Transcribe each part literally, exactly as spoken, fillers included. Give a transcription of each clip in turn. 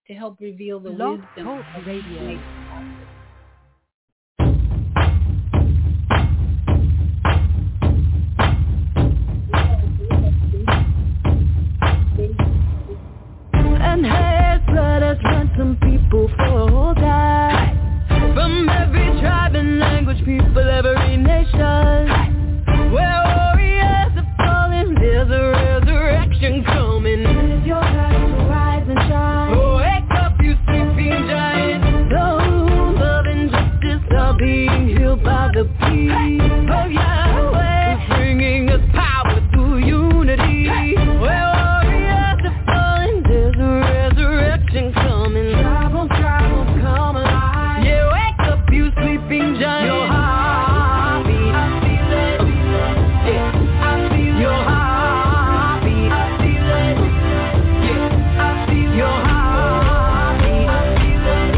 to help reveal the Blog wisdom Talk of Radio. And has blood has run some people for die. From every tribe and language, people, every nation. Where warriors are falling, there's a resurrection coming. It's your time to rise and shine. Wake up, you sleeping giant. Those love and justice are being healed by the peace of Yahweh, bringing us power through unity. Where warriors are falling, there's a resurrection coming. Tribal, tribal, come alive. Yeah, wake up, you sleeping giant. Your heartbeat, I feel it. Yeah, I feel your heartbeat. I feel it. Yeah, I feel your heartbeat. I feel it.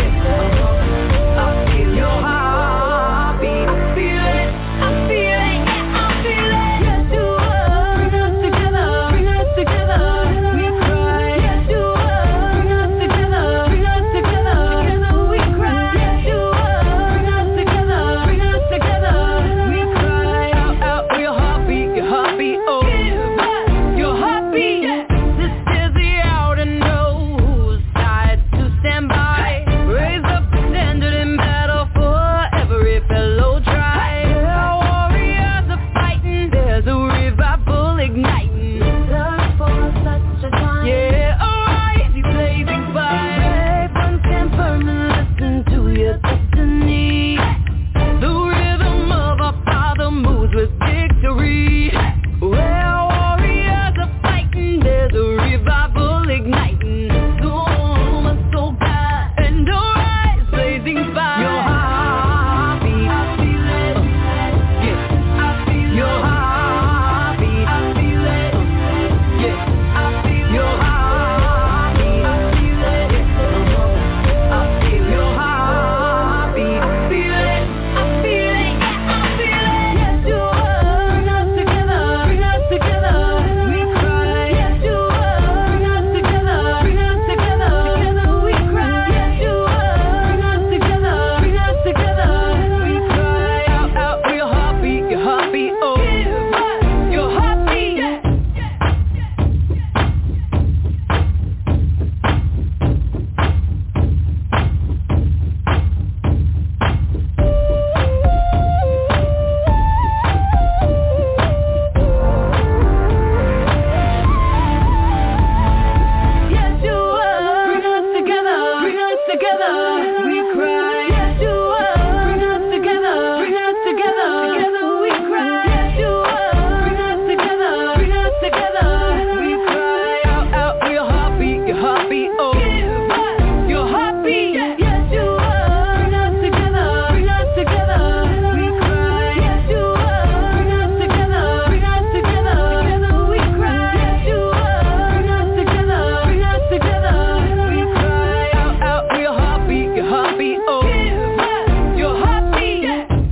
Yeah, I feel your heartbeat. I feel it. I feel it. Yeah, I feel it. Yes, you are. Bring us together. Bring us together. We cry. Yes, you are. Bring us together. Bring us together. Together we cry. Yes, you are. Bring us together. Bring us together. We cry. Out, out, your heartbeat, your heartbeat. Oh, your heartbeat. This is the hour to know whose side to stand by. Raise up the standard in battle for every fellow tribe. Our warriors are fighting. There's a revival igniting. Search for such a time. Yeah, arise, you blazing fire. Brave ones stand firm and listen to your destiny. The rhythm of our Father moves with victory. Where warriors are fighting, there's a revival igniting. So much so God, and arise, blazing fire. Your heartbeat, I feel it. Yeah, I feel your heartbeat. I feel it. Yeah, I feel your heartbeat. I feel it. Yeah, I feel your heartbeat. I feel it. I feel it. Yeah, I feel it. Yes, you are. Bring us together. Bring us together. We cry. Yes, you are. Bring us together. Bring us together. Together we cry. Yes, you are. Bring us together. Bring us together. We cry. Out, out, your heartbeat, your heartbeat. Oh, your heartbeat. Yes, you are. Bring us together. Bring us together. We cry. Yes, you are. Bring us together. Bring us together. Together we cry. Yes, you are. Bring us together. Bring us together. We cry. Out, out, your heartbeat, your heartbeat. Oh, your heartbeat. Yes, you are. Bring us together. Bring us together. We cry. Yes, you are. Bring us together. Bring us together. Together we cry. Yes, you are. Bring us together. Bring us together. We cry. Out, out, your heartbeat, your heartbeat. Oh, your heartbeat.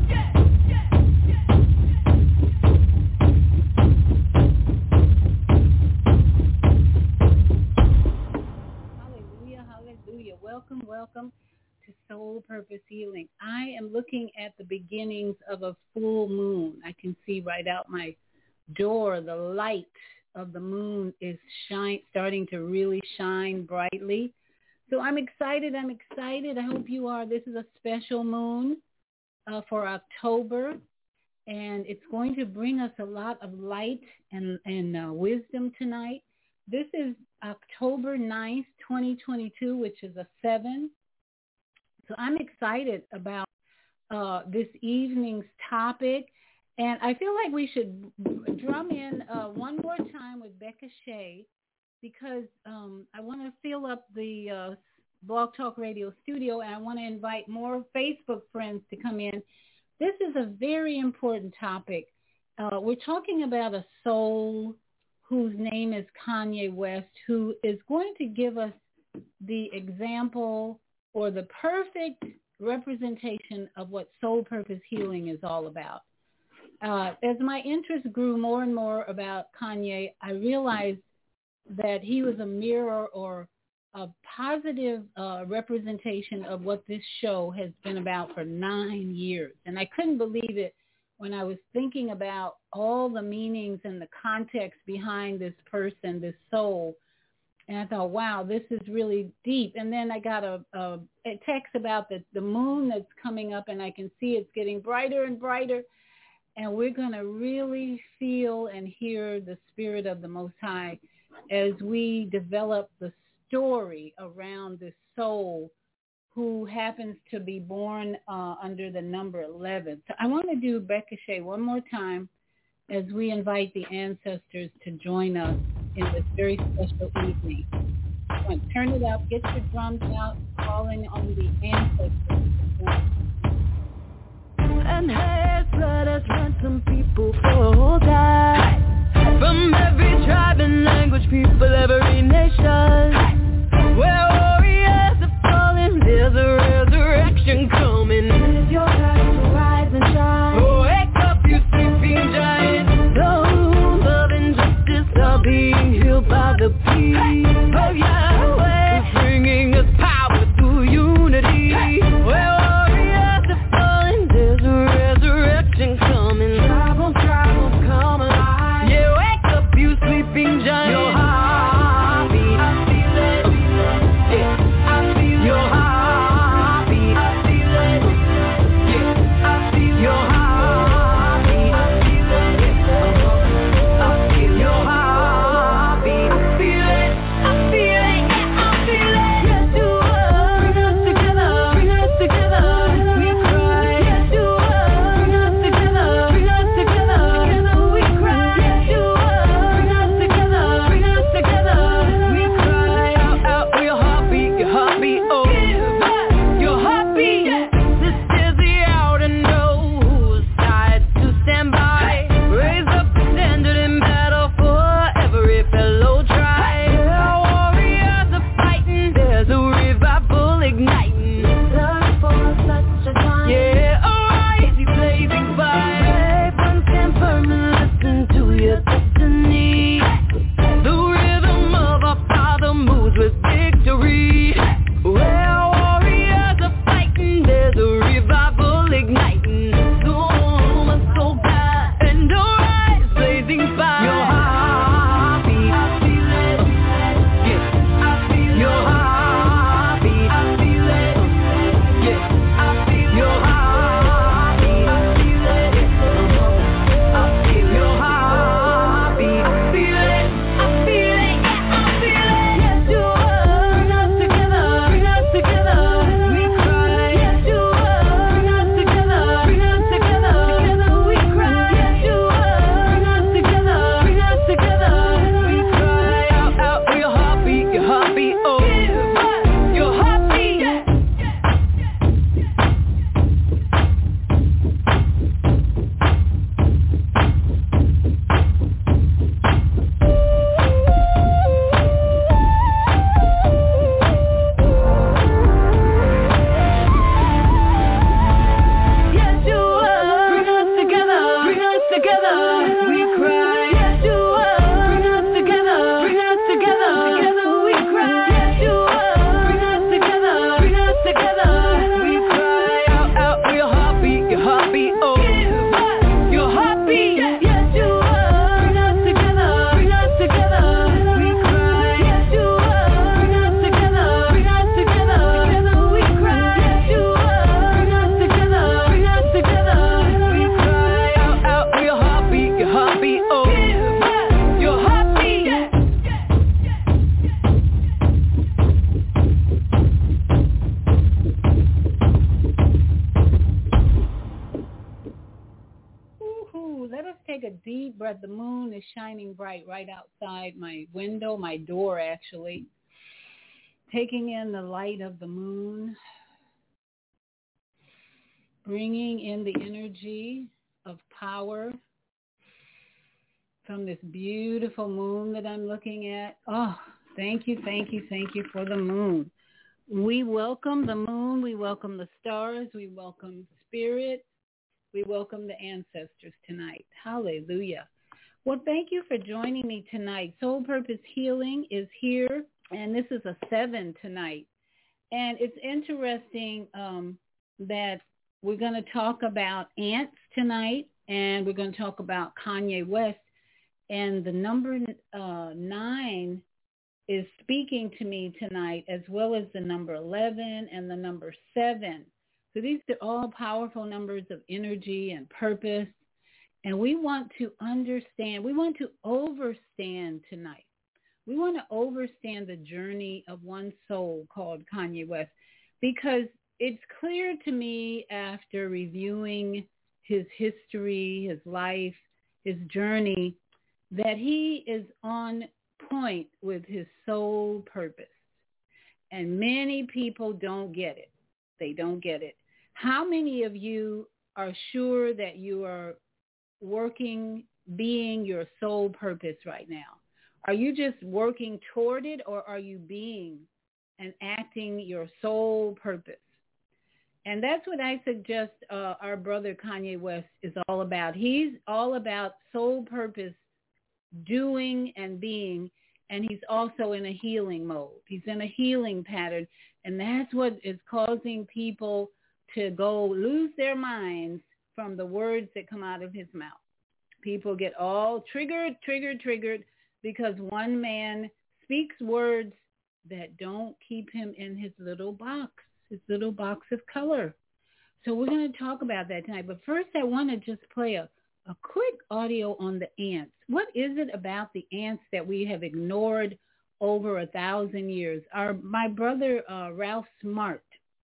Hallelujah, hallelujah. Welcome, welcome to Soul Purpose Healing. I am looking at the beginnings of a full moon. I can see right out my door the light of the moon is shine, starting to really shine brightly. So I'm excited. I'm excited. I hope you are. This is a special moon uh, for October, and it's going to bring us a lot of light and, and uh, wisdom tonight. This is October ninth, twenty twenty-two, which is a seven. So I'm excited about uh, this evening's topic. And I feel like we should drum in uh, one more time with Becca Shea, because um, I want to fill up the uh, Blog Talk Radio studio, and I want to invite more Facebook friends to come in. This is a very important topic. Uh, we're talking about a soul whose name is Kanye West, who is going to give us the example or the perfect representation of what soul purpose healing is all about. Uh, as my interest grew more and more about Kanye, I realized that he was a mirror or a positive uh, representation of what this show has been about for nine years. And I couldn't believe it when I was thinking about all the meanings and the context behind this person, this soul. And I thought, wow, this is really deep. And then I got a, a, a text about the, the moon that's coming up, and I can see it's getting brighter and brighter. And we're going to really feel and hear the spirit of the Most High as we develop the story around this soul who happens to be born uh, under the number eleven. So I want to do Bekeshe one more time as we invite the ancestors to join us in this very special evening. Come on, turn it up, get your drums out, calling on the ancestors. And has blood has ransomed people for God. From every tribe and language, people, every nation. Where warriors are falling, there's a resurrection coming. It's your time to rise and shine. Oh, wake up, you sleeping giant. Those love and justice are being healed by the peace of Yahweh, bringing us power through unity. Where warriors are falling, there's a resurrection coming. Tribal, tribal, come alive. Yeah, wake up, you sleeping giant. Your heartbeat, I feel it. Yeah, I feel your heartbeat. I feel it. Yeah, I feel your heartbeat. I feel it. Yeah, I feel your heartbeat. I feel it. I feel it. Yeah, I feel it. Yes, you are. Bring us together. Bring us together. We cry. Yes, you are. Bring us together. Bring us together. Together we cry. Yes, you are. Bring us together. Bring us together. We cry out, out for your heartbeat, your heartbeat. Oh, give us your heartbeat. This is the hour to know whose side to stand by. Raise up the standard in battle for every fellow tribe. Our warriors are fighting. There's a revival igniting. Search for such a time. Yeah, arise, you blazing fire. Brave ones stand firm and listen to your destiny. The rhythm of our Father moves with victory. Where warriors are fighting, there's a revival igniting. So much so God and arise, blazing fire. Your heartbeat, I feel it. Yeah, I feel your heartbeat. I feel it. Yeah, I feel your heartbeat. I feel it. I feel your heartbeat. I feel it. I feel it. Yeah, I feel it. Yes, you are. Bring us together. Bring us together. We cry. Yes, you are. Bring us together. Bring us together. Together we cry. Yes, you are. Bring us together. Bring us together. We cry out, out for your heartbeat, your heartbeat. Oh, give us your heartbeat. Yeah. Yes, you are. Bring us together. Bring us together. We cry. Yes, you are. Bring us together. Bring us together. Together we cry. Yes, you are. Bring us together. Bring us together. We cry out, out for your heartbeat, your heartbeat. Oh, give us your heartbeat. Yes, you are. Bring us together. Bring us together. We cry. Yes, you are. Bring us together. Bring us together. Together we cry. Yes, you are. Bring us together. Bring us together. We cry out, out for your heartbeat, your heartbeat. Oh, give us your heartbeat. Woo-hoo. Let us take a deep breath. The moon is shining bright right outside my window, my door actually. Taking in the light of the moon, bringing in the energy of power from this beautiful moon that I'm looking at. Oh, thank you, thank you, thank you for the moon. We welcome the moon. We welcome the stars. We welcome spirit. We welcome the ancestors tonight. Hallelujah. Well, thank you for joining me tonight. Soul Purpose Healing is here and this is a seven tonight. And it's interesting um, that we're going to talk about ants tonight, and we're going to talk about Kanye West. And the number uh, nine is speaking to me tonight, as well as the number eleven and the number seven. So these are all powerful numbers of energy and purpose. And we want to understand, we want to overstand tonight. We want to overstand the journey of one soul called Kanye West, because it's clear to me after reviewing his history, his life, his journey, that he is on point with his soul purpose. And many people don't get it. They don't get it. How many of you are sure that you are working, being your soul purpose right now? Are you just working toward it, or are you being and acting your soul purpose? And that's what I suggest uh, our brother Kanye West is all about. He's all about soul purpose, doing and being, and he's also in a healing mode. He's in a healing pattern, and that's what is causing people to go lose their minds from the words that come out of his mouth. People get all triggered, triggered, triggered, because one man speaks words that don't keep him in his little box, his little box of color. So we're going to talk about that tonight. But first, I want to just play a, a quick audio on the ants. What is it about the ants that we have ignored over a thousand years? Our, my brother, uh, Ralph Smart,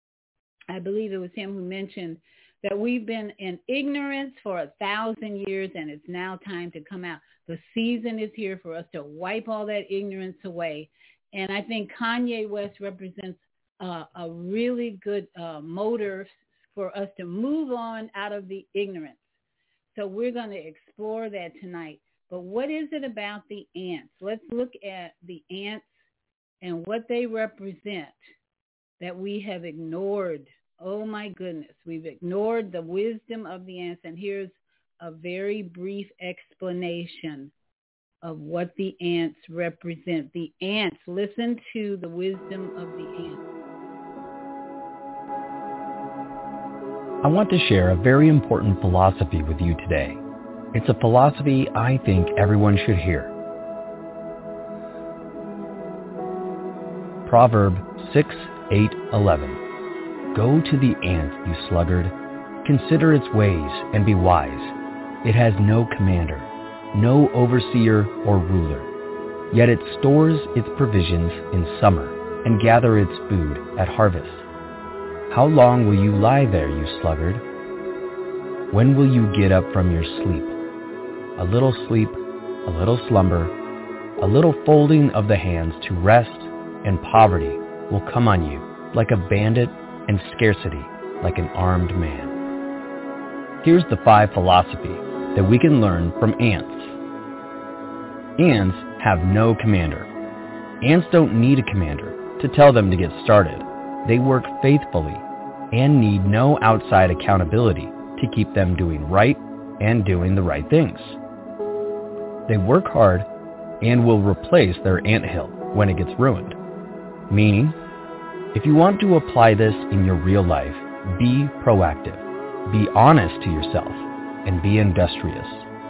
I believe it was him who mentioned that we've been in ignorance for a thousand years, and it's now time to come out. The season is here for us to wipe all that ignorance away. And I think Kanye West represents uh, a really good uh, motor for us to move on out of the ignorance. So we're going to explore that tonight. But what is it about the ants? Let's look at the ants and what they represent that we have ignored. Oh, my goodness. We've ignored the wisdom of the ants. And here's a very brief explanation of what the ants represent. The ants, listen to the wisdom of the ants. I want to share a very important philosophy with you today. It's a philosophy I think everyone should hear. Proverb six, eight, eleven. Go to the ant, you sluggard. Consider its ways and be wise. It has no commander, no overseer or ruler. Yet it stores its provisions in summer and gather its food at harvest. How long will you lie there, you sluggard? When will you get up from your sleep? A little sleep, a little slumber, a little folding of the hands to rest, and poverty will come on you like a bandit and scarcity like an armed man. Here's the five philosophy that we can learn from ants. Ants have no commander. Ants don't need a commander to tell them to get started. They work faithfully and need no outside accountability to keep them doing right and doing the right things. They work hard and will replace their anthill when it gets ruined. Meaning, if you want to apply this in your real life, be proactive, be honest to yourself, and be industrious.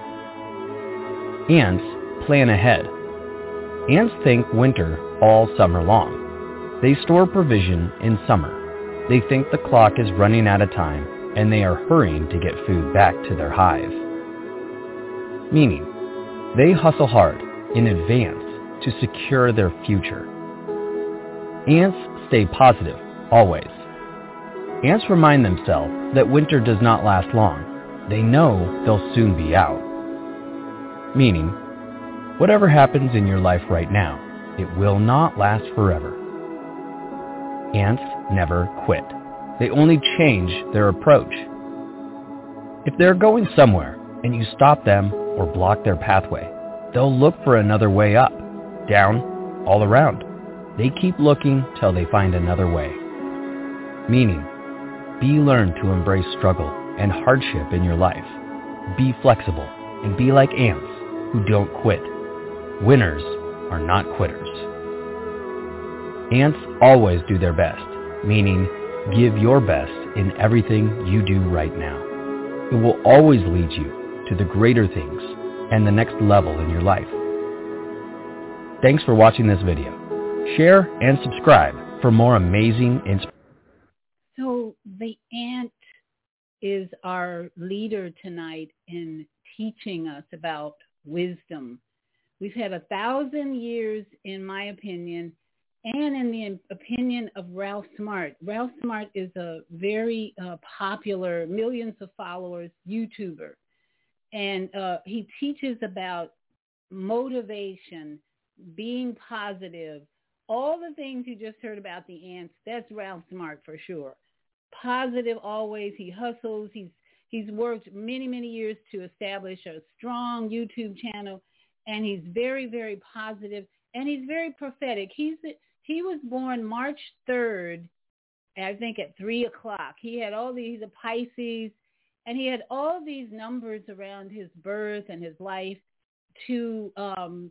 Ants plan ahead. Ants think winter all summer long. They store provision in summer. They think the clock is running out of time, and they are hurrying to get food back to their hive. Meaning, they hustle hard in advance to secure their future. Ants stay positive, always. Ants remind themselves that winter does not last long. They know they'll soon be out. Meaning, whatever happens in your life right now, it will not last forever. Ants never quit. They only change their approach. If they're going somewhere and you stop them or block their pathway, they'll look for another way up, down, all around. They keep looking till they find another way. Meaning, be learn to embrace struggle and hardship in your life. Be flexible and be like ants who don't quit. Winners are not quitters. Ants always do their best, meaning give your best in everything you do right now. It will always lead you to the greater things and the next level in your life. Thanks for watching this video. Share and subscribe for more amazing inspiration. So the ant is our leader tonight in teaching us about wisdom. We've had a thousand years, in my opinion, and in the opinion of Ralph Smart. Ralph Smart is a very uh, popular, millions of followers YouTuber. And uh, he teaches about motivation, being positive, all the things you just heard about the ants. That's Ralph Smart for sure. Positive always. He hustles. He's he's worked many, many years to establish a strong YouTube channel. And he's very, very positive. And he's very prophetic. He's He was born March third, I think at three o'clock. He had all these, he's a Pisces, and he had all these numbers around his birth and his life to um,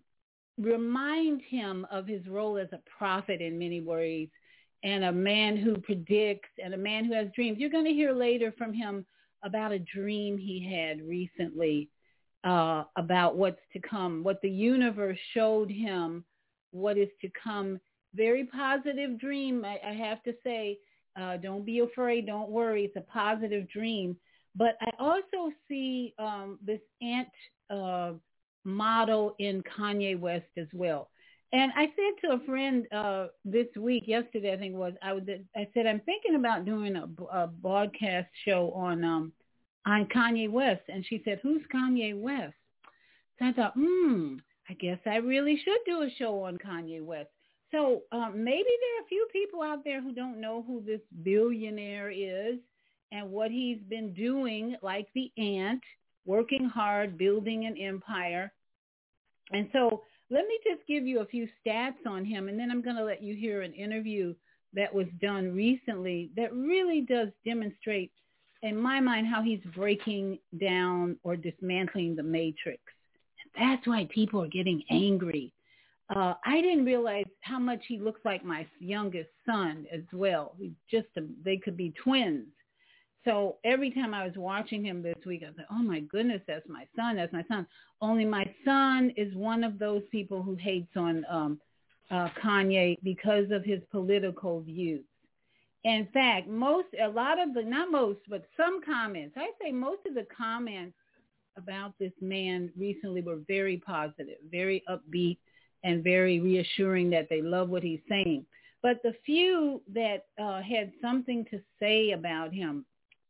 remind him of his role as a prophet in many ways, and a man who predicts, and a man who has dreams. You're going to hear later from him about a dream he had recently uh, about what's to come, what the universe showed him, what is to come. Very positive dream, I, I have to say. Uh, don't be afraid. Don't worry. It's a positive dream. But I also see um, this ant uh, model in Kanye West as well. And I said to a friend uh, this week, yesterday I think it was, I, was, I said, I'm thinking about doing a, a broadcast show on um, on Kanye West. And she said, who's Kanye West? So I thought, hmm, I guess I really should do a show on Kanye West. So um, maybe there are a few people out there who don't know who this billionaire is and what he's been doing, like the ant, working hard, building an empire. And so let me just give you a few stats on him, and then I'm going to let you hear an interview that was done recently that really does demonstrate, in my mind, how he's breaking down or dismantling the matrix. And that's why people are getting angry. Uh, I didn't realize how much he looks like my youngest son as well. He's just a, they could be twins. So every time I was watching him this week, I was like, oh, my goodness, that's my son. That's my son. Only my son is one of those people who hates on um, uh, Kanye because of his political views. In fact, most, a lot of the, not most, but some comments, I say most of the comments about this man recently were very positive, very upbeat, and very reassuring that they love what he's saying. But the few that uh, had something to say about him,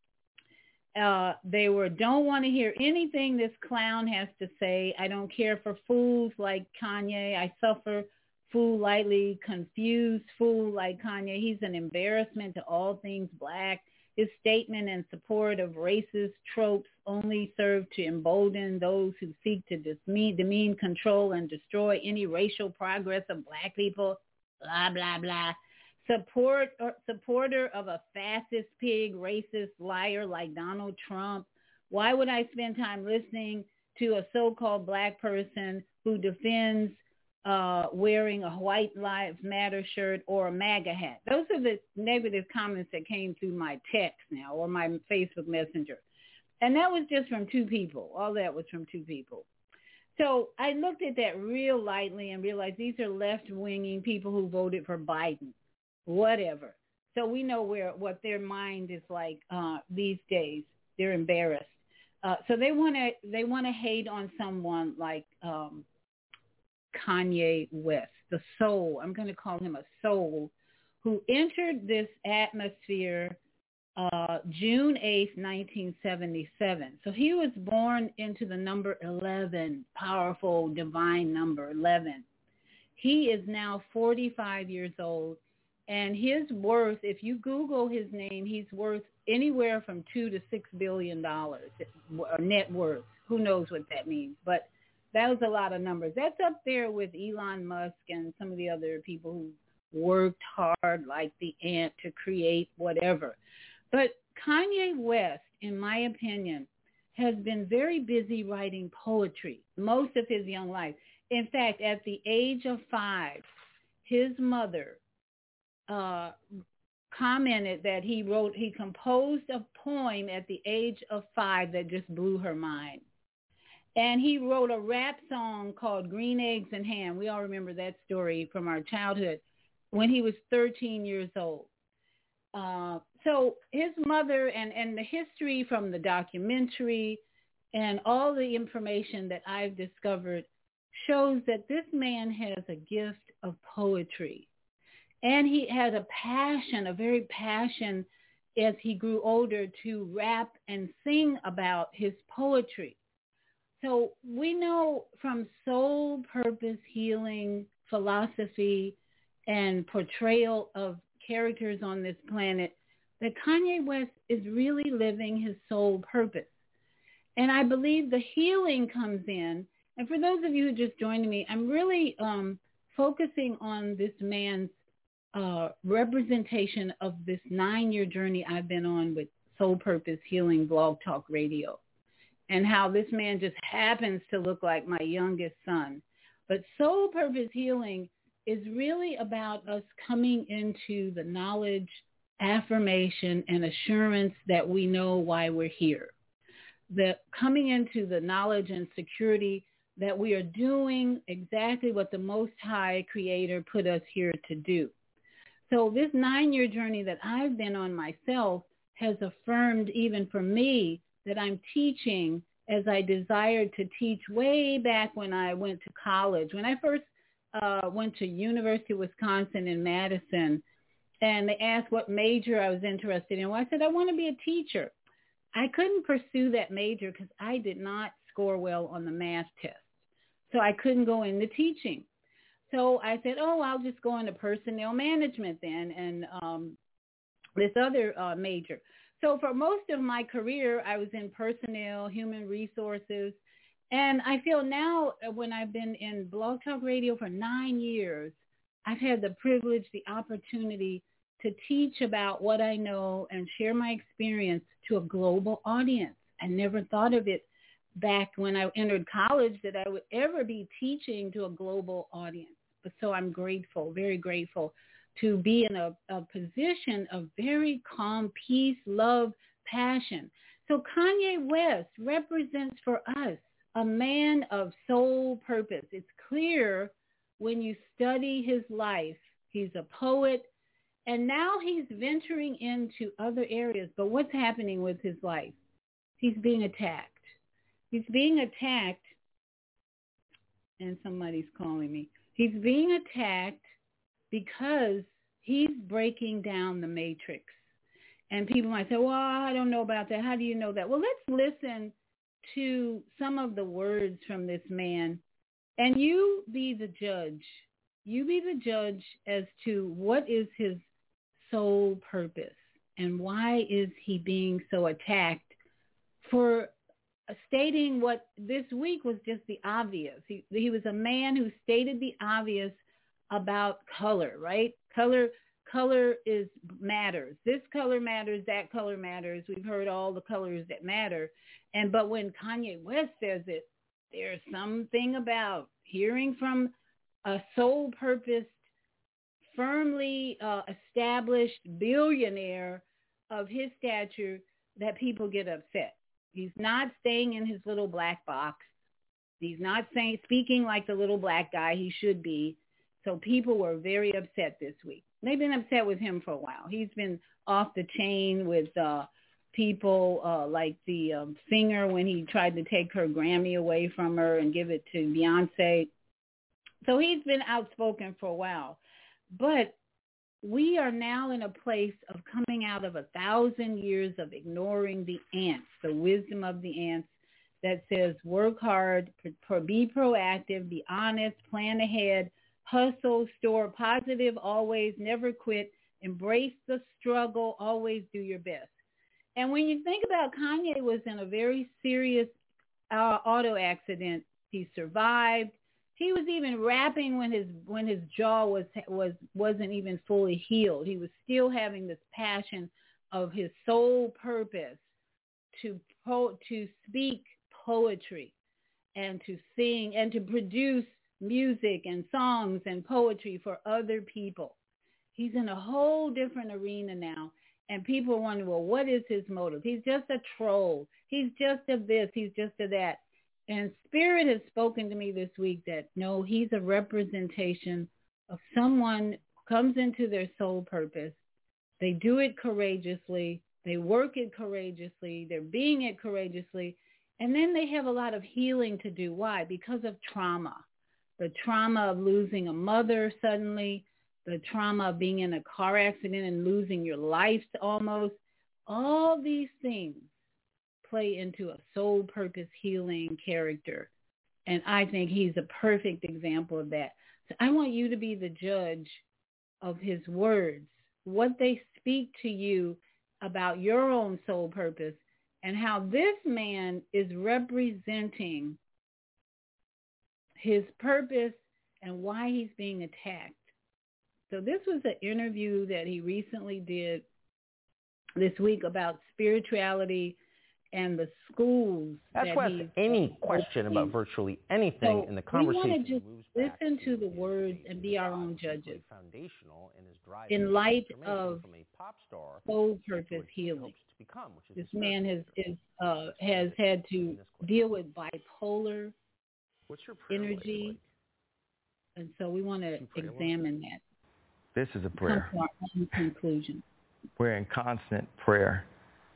uh, they were, don't want to hear anything this clown has to say. I don't care for fools like Kanye. I suffer, fool lightly, confused fool like Kanye. He's an embarrassment to all things black. His statement in support of racist tropes only serve to embolden those who seek to demean, demean, control, and destroy any racial progress of black people, blah, blah, blah. Support or supporter of a fascist pig, racist liar like Donald Trump. Why would I spend time listening to a so-called black person who defends uh, wearing a White Lives Matter shirt or a MAGA hat? Those are the negative comments that came through my text now or my Facebook Messenger. And that was just from two people. All that was from two people. So I looked at that real lightly and realized these are left-winging people who voted for Biden, whatever. So we know where what their mind is like uh, these days. They're embarrassed. Uh, so they want to they want to hate on someone like um, Kanye West, the soul. I'm going to call him a soul, who entered this atmosphere uh, June eighth, nineteen seventy-seven. So he was born into the number eleven, powerful, divine number eleven. He is now forty-five years old, and his worth, if you Google his name, he's worth anywhere from two to six billion dollars net worth. Who knows what that means? But that was a lot of numbers. That's up there with Elon Musk and some of the other people who worked hard like the ant to create whatever. But Kanye West, in my opinion, has been very busy writing poetry most of his young life. In fact, at the age of five, his mother uh, commented that he wrote, he composed a poem at the age of five that just blew her mind. And he wrote a rap song called Green Eggs and Ham. We all remember that story from our childhood when he was thirteen years old. Uh, so his mother and, and the history from the documentary and all the information that I've discovered shows that this man has a gift of poetry. And he had a passion, a very passion as he grew older to rap and sing about his poetry. So we know from soul purpose healing philosophy and portrayal of characters on this planet that Kanye West is really living his soul purpose. And I believe the healing comes in. And for those of you who just joined me, I'm really um, focusing on this man's uh, representation of this nine-year journey I've been on with Soul Purpose Healing Blog Talk Radio, and how this man just happens to look like my youngest son. But Soul Purpose Healing is really about us coming into the knowledge, affirmation, and assurance that we know why we're here. The coming into the knowledge and security that we are doing exactly what the Most High Creator put us here to do. So this nine-year journey that I've been on myself has affirmed even for me that I'm teaching as I desired to teach way back when I went to college. When I first uh, went to University of Wisconsin in Madison, and they asked what major I was interested in. Well, I said, I want to be a teacher. I couldn't pursue that major because I did not score well on the math test. So I couldn't go into teaching. So I said, oh, I'll just go into personnel management then and um, this other uh, major. So for most of my career, I was in personnel, human resources. And I feel now when I've been in Blog Talk Radio for nine years, I've had the privilege, the opportunity to teach about what I know and share my experience to a global audience. I never thought of it back when I entered college that I would ever be teaching to a global audience. But so I'm grateful, very grateful to be in a, a position of very calm peace, love, passion. So Kanye West represents for us a man of soul purpose. It's clear when you study his life. He's a poet, and now he's venturing into other areas. But what's happening with his life? He's being attacked. He's being attacked, and somebody's calling me. He's being attacked because he's breaking down the matrix. And people might say, well, I don't know about that. How do you know that? Well, let's listen to some of the words from this man, and you be the judge. You be the judge as to what is his soul purpose and why is he being so attacked for stating what this week was just the obvious. He, he was a man who stated the obvious about color, right? Color color is matters. This color matters, that color matters. We've heard all the colors that matter. And but when Kanye West says it, there's something about hearing from a soul-purposed, firmly uh, established billionaire of his stature that people get upset. He's not staying in his little black box. He's not saying speaking like the little black guy he should be. So people were very upset this week. They've been upset with him for a while. He's been off the chain with uh, people uh, like the um, singer when he tried to take her Grammy away from her and give it to Beyonce. So he's been outspoken for a while. But we are now in a place of coming out of a thousand years of ignoring the ants, the wisdom of the ants that says work hard, be proactive, be honest, plan ahead, hustle, store positive, always, never quit, embrace the struggle, always do your best. And when you think about Kanye was in a very serious uh, auto accident. He survived. He was even rapping when his when his jaw was was wasn't even fully healed. He was still having this passion of his soul purpose to po- to speak poetry and to sing and to produce music and songs and poetry for other people. He's in a whole different arena now. And people are wondering, well, what is his motive? He's just a troll. He's just a this. He's just a that. And Spirit has spoken to me this week that, no, he's a representation of someone who comes into their soul purpose. They do it courageously. They work it courageously. They're being it courageously. And then they have a lot of healing to do. Why? Because of trauma. The trauma of losing a mother suddenly, the trauma of being in a car accident and losing your life almost. All these things play into a soul purpose healing character. And I think he's a perfect example of that. So I want you to be the judge of his words, what they speak to you about your own soul purpose, and how this man is representing his purpose and why he's being attacked. So this was an interview that he recently did this week about spirituality and the schools. That's that why he's any question about virtually anything so in the conversation. We want to just listen to the words and be our own judges. In light of soul purpose healing, this man has is uh, has had to deal with bipolar energy, and so we want to examine that. This is a prayer. Come to our own conclusion. We're in constant prayer.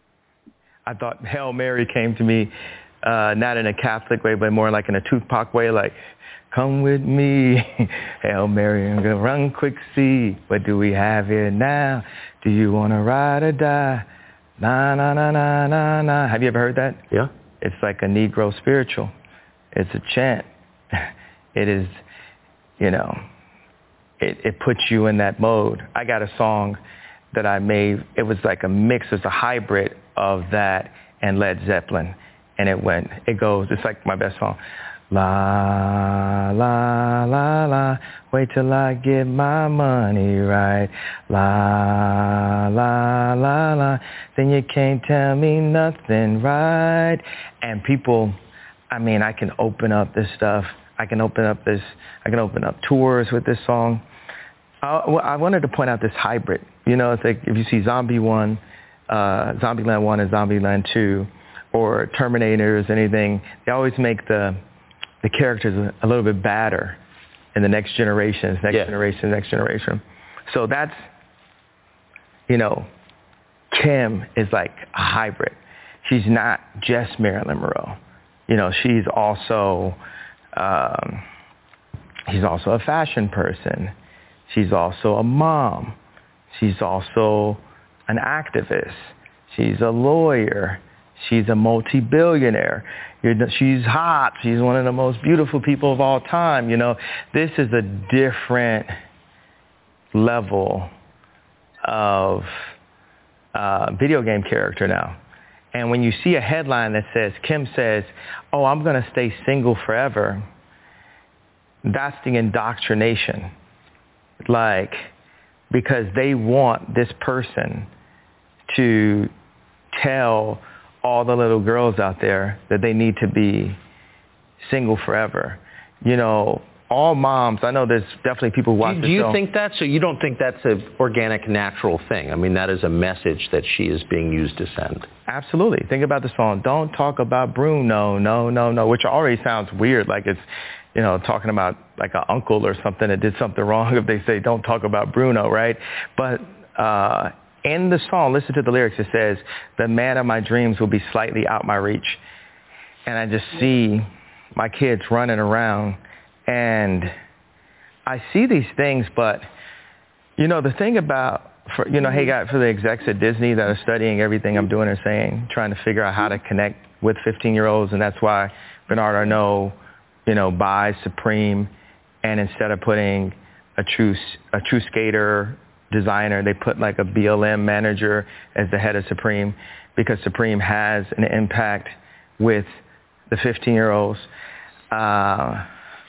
I thought Hail Mary came to me, uh, not in a Catholic way, but more like in a Tupac way, like, come with me, Hail Mary, I'm going to run quick, see, what do we have here now? Do you want to ride or die? Na, na, na, na, na, na. Have you ever heard that? Yeah. It's like a Negro spiritual. It's a chant. It is, you know, it, it puts you in that mode. I got a song that I made. It was like a mix, it's a hybrid of that and Led Zeppelin. And it went, it goes, it's like my best song. La, la, la, la, wait till I get my money right. La, la, la, la, then you can't tell me nothing, right? And people, I mean, I can open up this stuff. I can open up this, I can open up tours with this song. I, I wanted to point out this hybrid. You know, it's like if you see Zombie one, uh, Zombieland one and Zombieland two, or Terminators, anything, they always make the the characters a little bit badder in the next generation, next yeah. generation, next generation. So that's, you know, Kim is like a hybrid. She's not just Marilyn Monroe. You know, she's also, um, she's also a fashion person. She's also a mom. She's also an activist. She's a lawyer. She's a multi-billionaire. You're, she's hot. She's one of the most beautiful people of all time. You know, this is a different level of uh, video game character now. And when you see a headline that says, Kim says, oh, I'm going to stay single forever, that's the indoctrination. Like, because they want this person to tell all the little girls out there that they need to be single forever. You know, all moms, I know there's definitely people who watch do, this do you show. think that? So you don't think that's an organic, natural thing? I mean, that is a message that she is being used to send. Absolutely. Think about the song, Don't Talk About Bruno, no, no, no, which already sounds weird, like it's, you know, talking about like an uncle or something that did something wrong if they say, don't talk about Bruno, right? But uh, in the song, listen to the lyrics, it says, the man of my dreams will be slightly out my reach. And I just see my kids running around, and I see these things, but, you know, the thing about, for, you know, hey, God, for the execs at Disney that are studying everything I'm doing and saying, trying to figure out how to connect with fifteen-year-olds, and that's why Bernard Arnault, you know, buys Supreme, and instead of putting a true, a true skater designer, they put like a B L M manager as the head of Supreme, because Supreme has an impact with the fifteen-year-olds. Uh,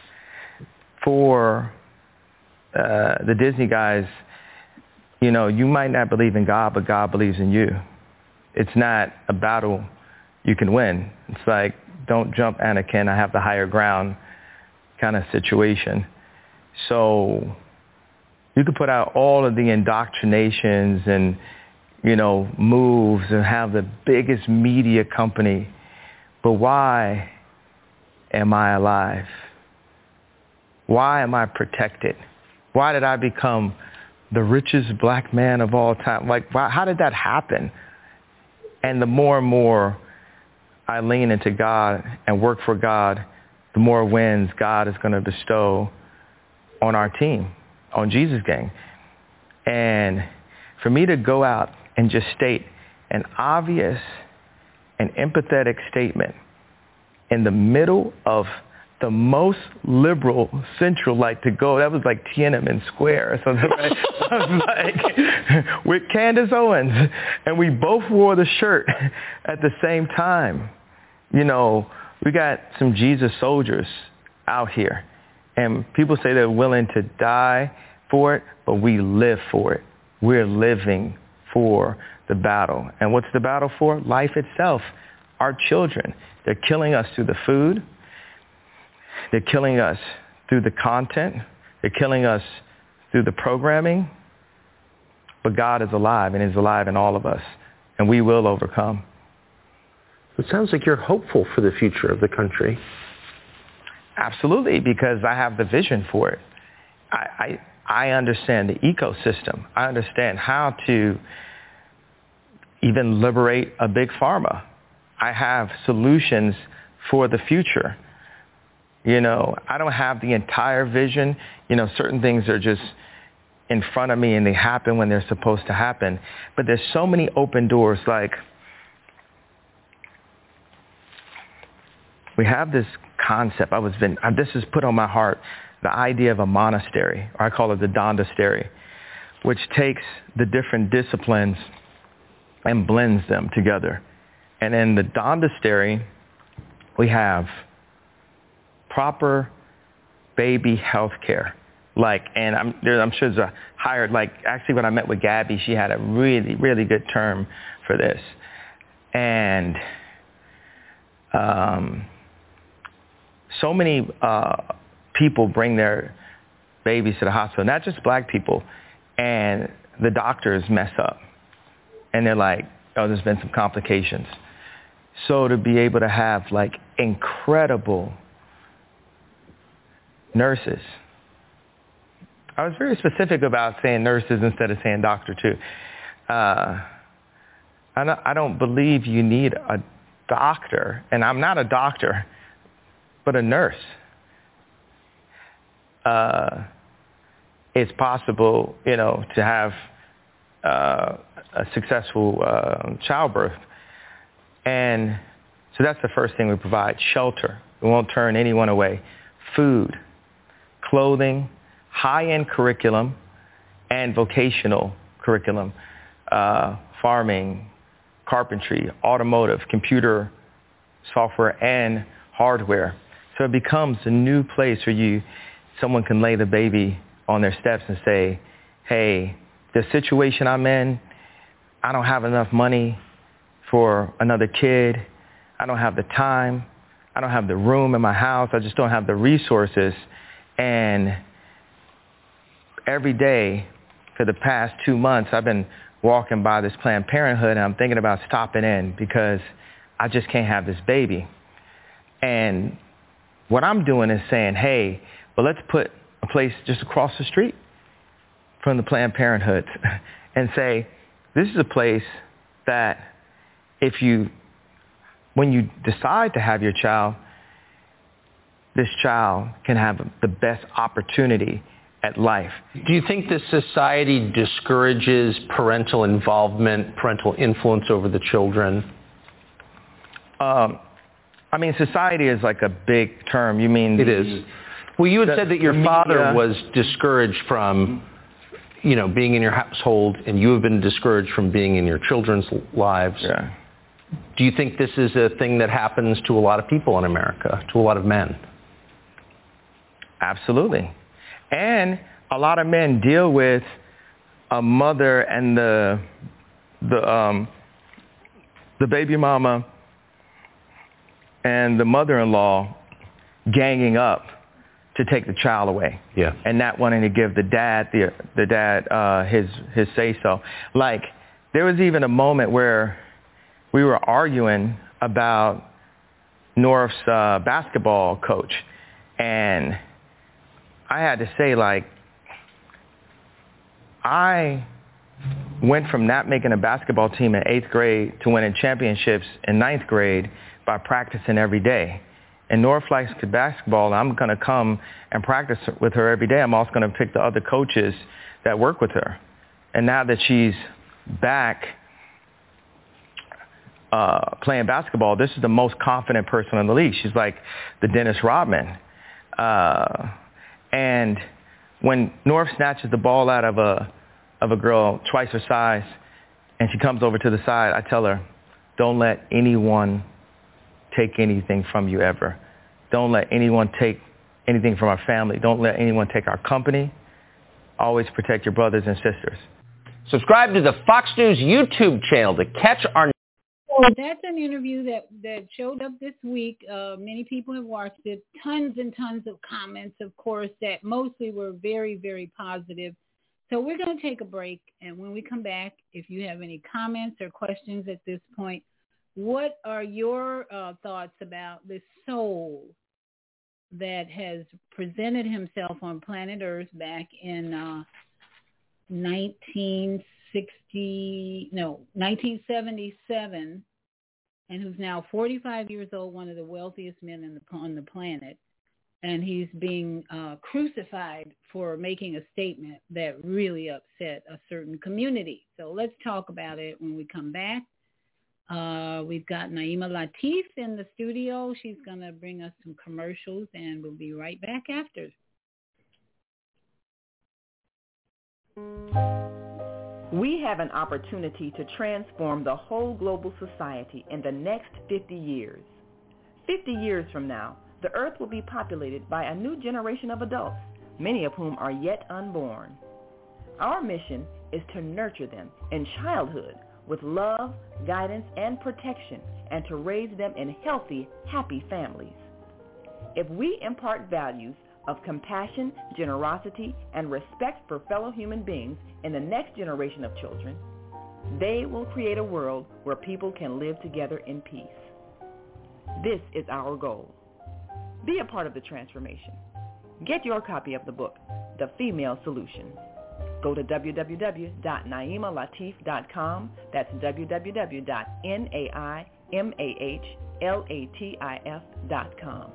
for uh, the Disney guys, you know, you might not believe in God, but God believes in you. It's not a battle you can win. It's like, don't jump, Anakin, I have the higher ground kind of situation. So You could put out all of the indoctrinations and, you know, moves and have the biggest media company. But why am I alive? Why am I protected? Why did I become the richest black man of all time? Like, why, how did that happen? And the more and more I lean into God and work for God, the more wins God is going to bestow on our team, on Jesus Gang. And for me to go out and just state an obvious and empathetic statement in the middle of the most liberal central, like to go, that was like Tiananmen Square or something, right? I was like, with Candace Owens, and we both wore the shirt at the same time. You know, we got some Jesus soldiers out here, and people say they're willing to die for it, but we live for it. We're living for the battle. And what's the battle for? Life itself. Our children. They're killing us through the food. They're killing us through the content. They're killing us through the programming. But God is alive, and is alive in all of us, and we will overcome. It sounds like you're hopeful for the future of the country. Absolutely, because I have the vision for it. I, I, I understand the ecosystem. I understand how to even liberate a big pharma. I have solutions for the future. You know, I don't have the entire vision. You know, certain things are just in front of me and they happen when they're supposed to happen. But there's so many open doors. Like, we have this concept. I was been, this is put on my heart, the idea of a monastery, or I call it the Dondastery, which takes the different disciplines and blends them together. And in the Dondastery, we have proper baby health care. Like, and I'm, there, I'm sure there's a higher, like, actually when I met with Gabby, she had a really, really good term for this. And um, so many uh, people bring their babies to the hospital, not just black people, and the doctors mess up. And they're like, oh, there's been some complications. So to be able to have, like, incredible nurses. I was very specific about saying nurses instead of saying doctor, too. Uh, I, don't, I don't believe you need a doctor, and I'm not a doctor, but a nurse. Uh, it's possible, you know, to have uh, a successful uh, childbirth. And so that's the first thing we provide, shelter. We won't turn anyone away. Food, clothing, high-end curriculum, and vocational curriculum, uh, farming, carpentry, automotive, computer, software, and hardware. So it becomes a new place where you, someone can lay the baby on their steps and say, hey, the situation I'm in, I don't have enough money for another kid. I don't have the time. I don't have the room in my house. I just don't have the resources. And every day for the past two months, I've been walking by this Planned Parenthood, and I'm thinking about stopping in because I just can't have this baby. And what I'm doing is saying, hey, well, let's put a place just across the street from the Planned Parenthood and say, this is a place that if you, when you decide to have your child, this child can have the best opportunity at life. Do you think this society discourages parental involvement, parental influence over the children? Um, I mean, society is like a big term. You mean... It the, is. Well, you had the, said that your media, father was discouraged from, you know, being in your household, and you have been discouraged from being in your children's lives. Yeah. Do you think this is a thing that happens to a lot of people in America, to a lot of men? Absolutely. And a lot of men deal with a mother and the the um, the baby mama and the mother-in-law ganging up to take the child away. Yeah. And not wanting to give the dad the the dad uh, his his say so. Like there was even a moment where we were arguing about North's uh, basketball coach, and I had to say, like, I went from not making a basketball team in eighth grade to winning championships in ninth grade by practicing every day. And North likes basketball, and I'm going to come and practice with her every day. I'm also going to pick the other coaches that work with her. And now that she's back uh, playing basketball, this is the most confident person in the league. She's like the Dennis Rodman. Uh, and when North snatches the ball out of a of a girl twice her size, and she comes over to the side, I tell her, don't let anyone take anything from you ever. Don't let anyone take anything from our family. Don't let anyone take our company. Always protect your brothers and sisters. Subscribe to the Fox News YouTube channel to catch our... That's an interview that, that showed up this week. Uh, many people have watched it. Tons and tons of comments, of course, that mostly were very, very positive. So we're going to take a break, and when we come back, if you have any comments or questions at this point, what are your uh, thoughts about this soul that has presented himself on planet Earth back in uh, nineteen sixty, no, nineteen seventy-seven, and who's now forty-five years old, one of the wealthiest men in the, on the planet? And he's being uh, crucified for making a statement that really upset a certain community. So let's talk about it when we come back. Uh, we've got Naima Latif in the studio. She's going to bring us some commercials, and we'll be right back after. We have an opportunity to transform the whole global society in the next fifty years. fifty years from now, the earth will be populated by a new generation of adults, many of whom are yet unborn. Our mission is to nurture them in childhood with love, guidance, and protection, and to raise them in healthy, happy families. If we impart values of compassion, generosity, and respect for fellow human beings in the next generation of children, they will create a world where people can live together in peace. This is our goal. Be a part of the transformation. Get your copy of the book, The Female Solution. Go to w w w dot naima latif dot com. That's w w w dot naima latif dot com.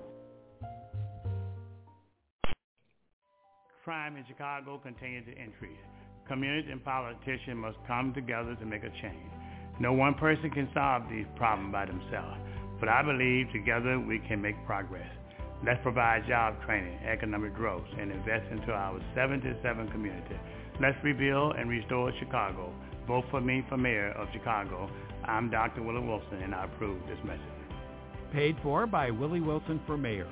Crime in Chicago continues to increase. Communities and politicians must come together to make a change. No one person can solve these problems by themselves, but I believe together we can make progress. Let's provide job training, economic growth, and invest into our seventy-seven community. Let's rebuild and restore Chicago. Vote for me for mayor of Chicago. I'm Doctor Willie Wilson, and I approve this message. Paid for by Willie Wilson for mayor.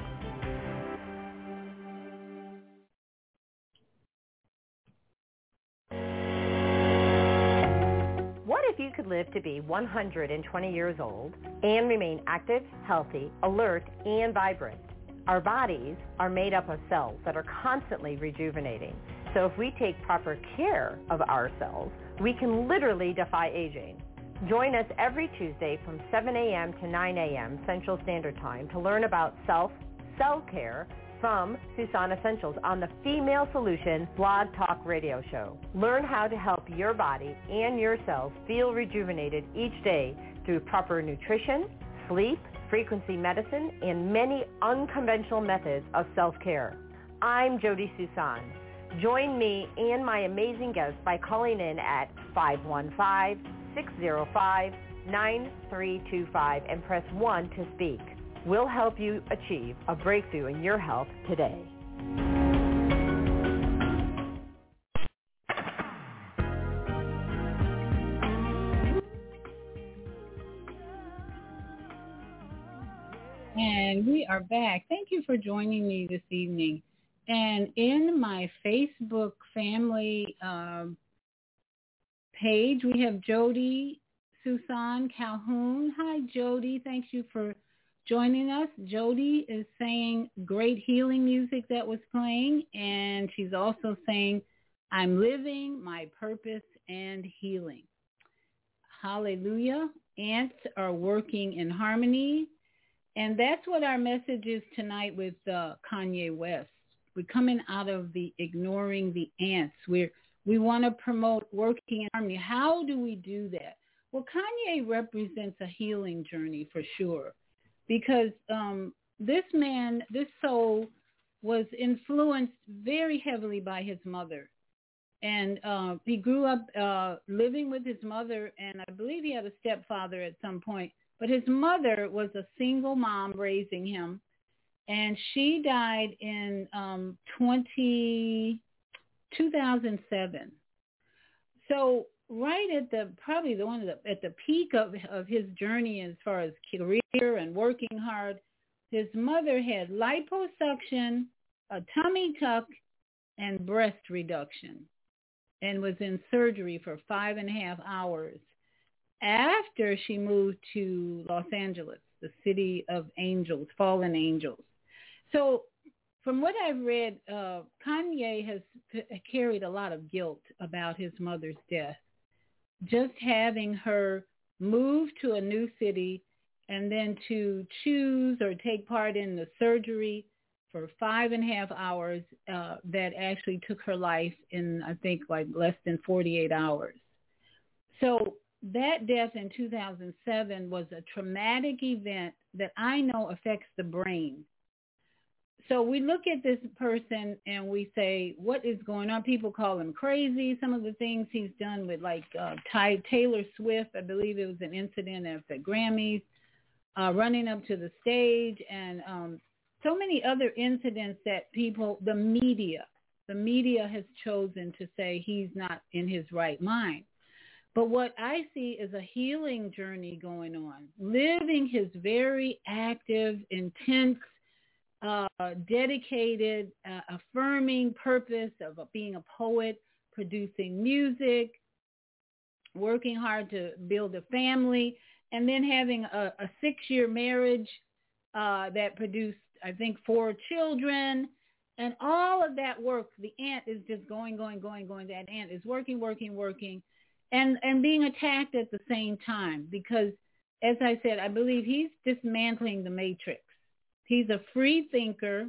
What if you could live to be one hundred twenty years old and remain active, healthy, alert, and vibrant? Our bodies are made up of cells that are constantly rejuvenating. So if we take proper care of our cells, we can literally defy aging. Join us every Tuesday from seven a.m. to nine a.m. Central Standard Time to learn about self, cell care from Susan Essentials on the Female Solution Blog Talk Radio Show. Learn how to help your body and your cells feel rejuvenated each day through proper nutrition, sleep, frequency medicine, and many unconventional methods of self-care. I'm Jody Susan. Join me and my amazing guests by calling in at five one five, six zero five, nine three two five and press one to speak. We'll help you achieve a breakthrough in your health today. And we are back. Thank you for joining me this evening. And in my Facebook family um, page, we have Jody Susan Calhoun. Hi, Jody. Thank you for joining us. Jody is saying great healing music that was playing, and she's also saying, I'm living my purpose and healing. Hallelujah. Ants are working in harmony. And that's what our message is tonight with uh, Kanye West. We're coming out of the ignoring the ants. We're, we want to promote working in harmony. How do we do that? Well, Kanye represents a healing journey for sure, because um, this man, this soul, was influenced very heavily by his mother. And uh, he grew up uh, living with his mother, and I believe he had a stepfather at some point. But his mother was a single mom raising him, and she died in um, twenty, two thousand seven. So right at the probably the one of the, at the peak of of his journey as far as career and working hard, his mother had liposuction, a tummy tuck, and breast reduction, and was in surgery for five and a half hours after she moved to Los Angeles, the city of angels, fallen angels. So from what I've read, uh, Kanye has p- carried a lot of guilt about his mother's death. Just having her move to a new city and then to choose or take part in the surgery for five and a half hours uh, that actually took her life in, I think, like less than forty-eight hours. So that death in two thousand seven was a traumatic event that I know affects the brain. So we look at this person and we say, what is going on? People call him crazy. Some of the things he's done with like uh, Ty- Taylor Swift, I believe it was an incident at the Grammys, uh, running up to the stage, and um, so many other incidents that people, the media, the media has chosen to say he's not in his right mind. But what I see is a healing journey going on, living his very active, intense, uh, dedicated, uh, affirming purpose of being a poet, producing music, working hard to build a family, and then having a, a six-year marriage uh, that produced, I think, four children. And all of that work, the ant is just going, going, going, going. That ant is working, working, working. And and being attacked at the same time, because, as I said, I believe he's dismantling the matrix. He's a free thinker.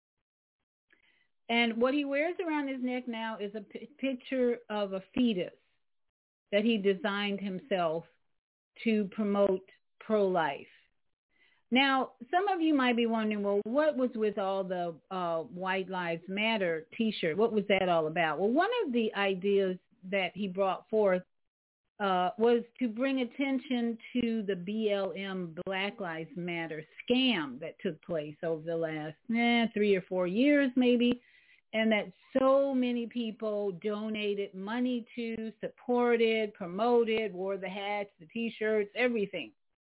And what he wears around his neck now is a p- picture of a fetus that he designed himself to promote pro-life. Now, some of you might be wondering, well, what was with all the uh, White Lives Matter T-shirt? What was that all about? Well, one of the ideas that he brought forth uh, was to bring attention to the B L M, Black Lives Matter scam that took place over the last eh, three or four years maybe, and that so many people donated money to, supported, promoted, wore the hats, the T-shirts, everything.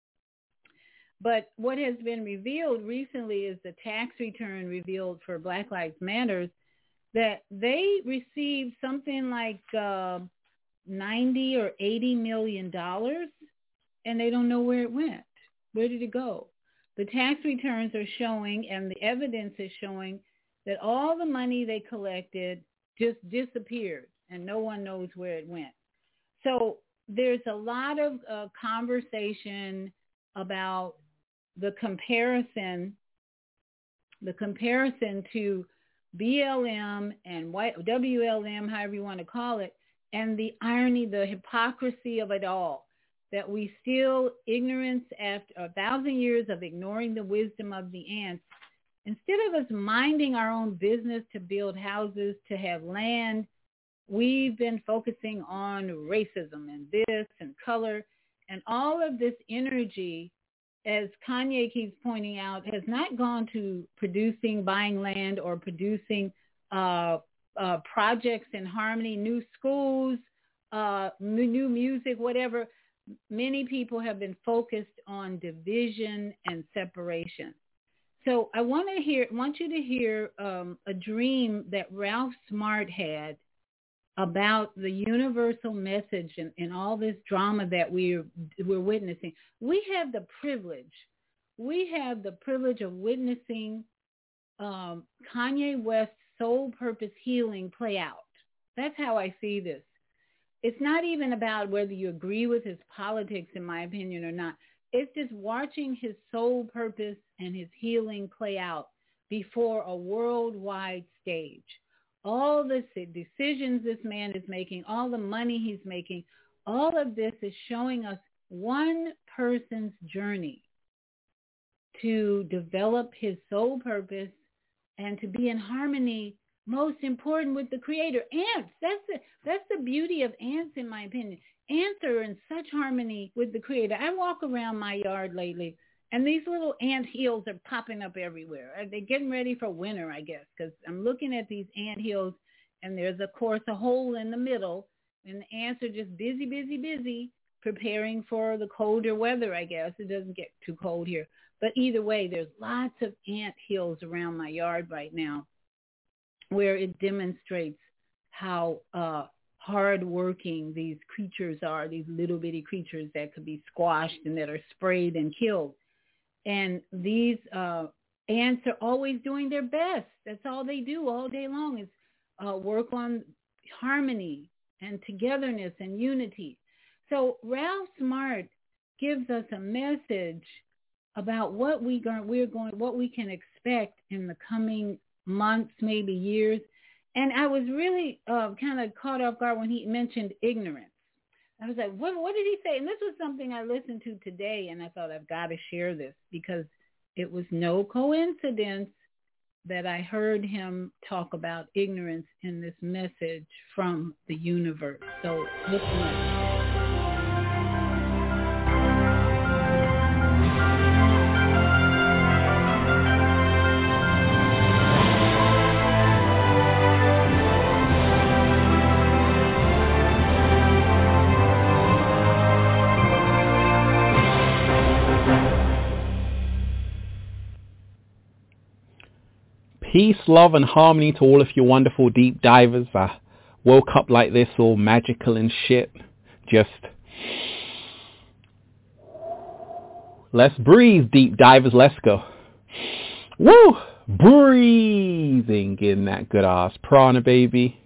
But what has been revealed recently is the tax return revealed for Black Lives Matter, that they received something like uh, ninety or eighty million dollars, and they don't know where it went. Where did it go? The tax returns are showing, and the evidence is showing, that all the money they collected just disappeared, and no one knows where it went. So there's a lot of uh, conversation about the comparison, the comparison to B L M and W L M, however you want to call it, and the irony, the hypocrisy of it all, that we still, ignorance after a thousand years of ignoring the wisdom of the ants, instead of us minding our own business to build houses, to have land, we've been focusing on racism and this and color, and all of this energy, as Kanye keeps pointing out, has not gone to producing, buying land, or producing uh, uh, projects in harmony, new schools, uh, new music, whatever. Many people have been focused on division and separation. So I want to hear, want you to hear um, a dream that Ralph Smart had about the universal message and, and all this drama that we're, we're witnessing. We have the privilege we have the privilege of witnessing um, Kanye West's soul purpose healing play out. That's how I see this. It's not even about whether you agree with his politics, in my opinion, or not. It's just watching his soul purpose and his healing play out before a worldwide stage. All the decisions this man is making, all the money he's making, all of this is showing us one person's journey to develop his soul purpose and to be in harmony, most important, with the Creator. Ants, that's the, that's the beauty of ants, in my opinion. Ants are in such harmony with the Creator. I walk around my yard lately, and these little ant hills are popping up everywhere. They're getting ready for winter, I guess, because I'm looking at these ant hills, and there's, of course, a hole in the middle, and the ants are just busy, busy, busy, preparing for the colder weather, I guess. It doesn't get too cold here. But either way, there's lots of ant hills around my yard right now where it demonstrates how uh, hard-working these creatures are, these little bitty creatures that could be squashed and that are sprayed and killed. And these uh, ants are always doing their best. That's all they do all day long is uh, work on harmony and togetherness and unity. So Ralph Smart gives us a message about what we go, we're going, what we can expect in the coming months, maybe years. And I was really uh, kind of caught off guard when he mentioned ignorance. I was like, what, what did he say? And this was something I listened to today, and I thought I've got to share this because it was no coincidence that I heard him talk about ignorance in this message from the universe. So listen up. Peace, love, and harmony to all of you wonderful deep divers. I woke up like this, all magical and shit. Just let's breathe, deep divers. Let's go. Woo! Breathing in that good ass prana, baby.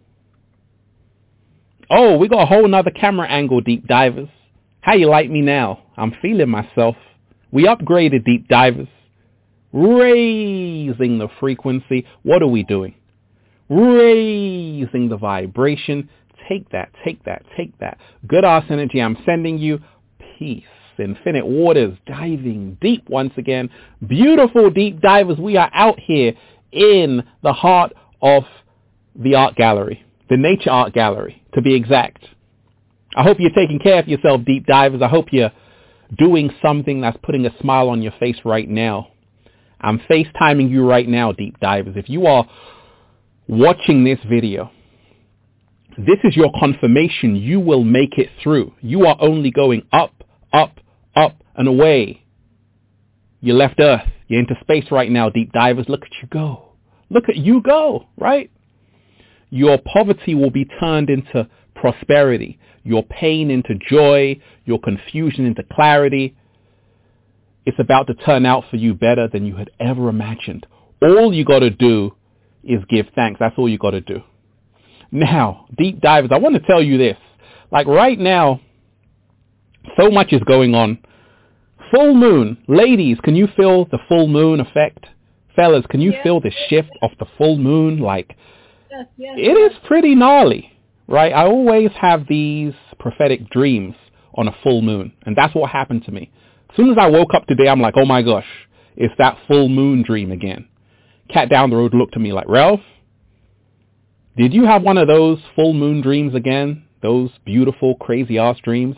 Oh, we got a whole nother camera angle, deep divers. How you like me now? I'm feeling myself. We upgraded, deep divers. Raising the frequency. What are we doing? Raising the vibration. Take that, take that, take that. Good ass energy. I'm sending you peace. Infinite waters diving deep once again. Beautiful deep divers. We are out here in the heart of the art gallery. The Nature Art Gallery, to be exact. I hope you're taking care of yourself, deep divers. I hope you're doing something that's putting a smile on your face right now. I'm FaceTiming you right now, deep divers. If you are watching this video, this is your confirmation you will make it through. You are only going up, up, up, and away. You left Earth. You're into space right now, deep divers. Look at you go. Look at you go, right? Your poverty will be turned into prosperity. Your pain into joy. Your confusion into clarity. It's about to turn out for you better than you had ever imagined. All you got to do is give thanks. That's all you got to do. Now, deep divers, I want to tell you this. Like right now, so much is going on. Full moon. Ladies, can you feel the full moon effect? Fellas, can you yes. feel the shift of the full moon? Like, yes, yes, it yes. is pretty gnarly, right? I always have these prophetic dreams on a full moon, and that's what happened to me. As soon as I woke up today, I'm like, oh my gosh, it's that full moon dream again. Cat down the road looked at me like, Ralph, did you have one of those full moon dreams again? Those beautiful, crazy ass dreams?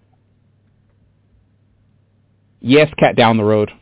Yes, cat down the road.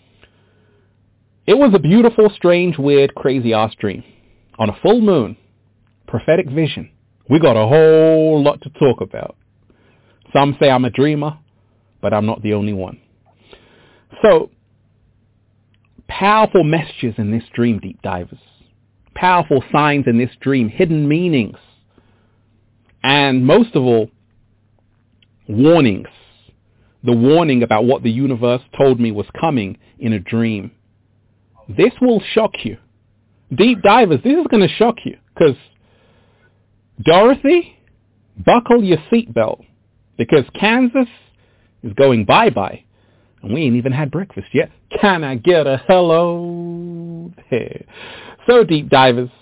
It was a beautiful, strange, weird, crazy ass dream. On a full moon, prophetic vision. We got a whole lot to talk about. Some say I'm a dreamer, but I'm not the only one. So, powerful messages in this dream, deep divers. Powerful signs in this dream, hidden meanings. And most of all, warnings. the warning about what the universe told me was coming in a dream. This will shock you. Deep divers, this is going to shock you, because Dorothy, buckle your seatbelt, because Kansas is going bye-bye, and we ain't even had breakfast yet. Can I get a hello there? So, deep divers,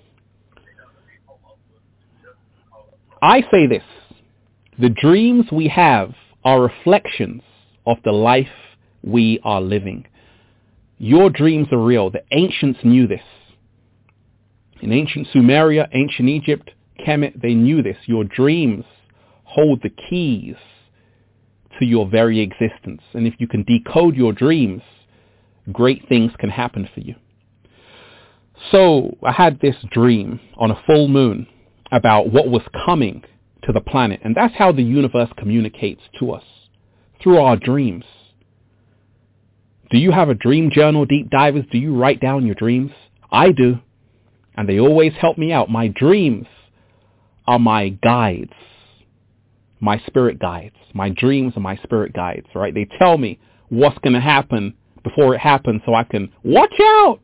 I say this: the dreams we have are reflections of the life we are living. Your dreams are real. The ancients knew this. In ancient Sumeria, ancient Egypt, Kemet, they knew this. Your dreams hold the keys to your very existence. And if you can decode your dreams, great things can happen for you. So I had this dream on a full moon about what was coming to the planet. And that's how the universe communicates to us, through our dreams. Do you have a dream journal, deep divers? Do you write down your dreams? I do. And they always help me out. My dreams are my guides, my spirit guides. My dreams are my spirit guides, right? They tell me what's going to happen before it happens so I can watch out.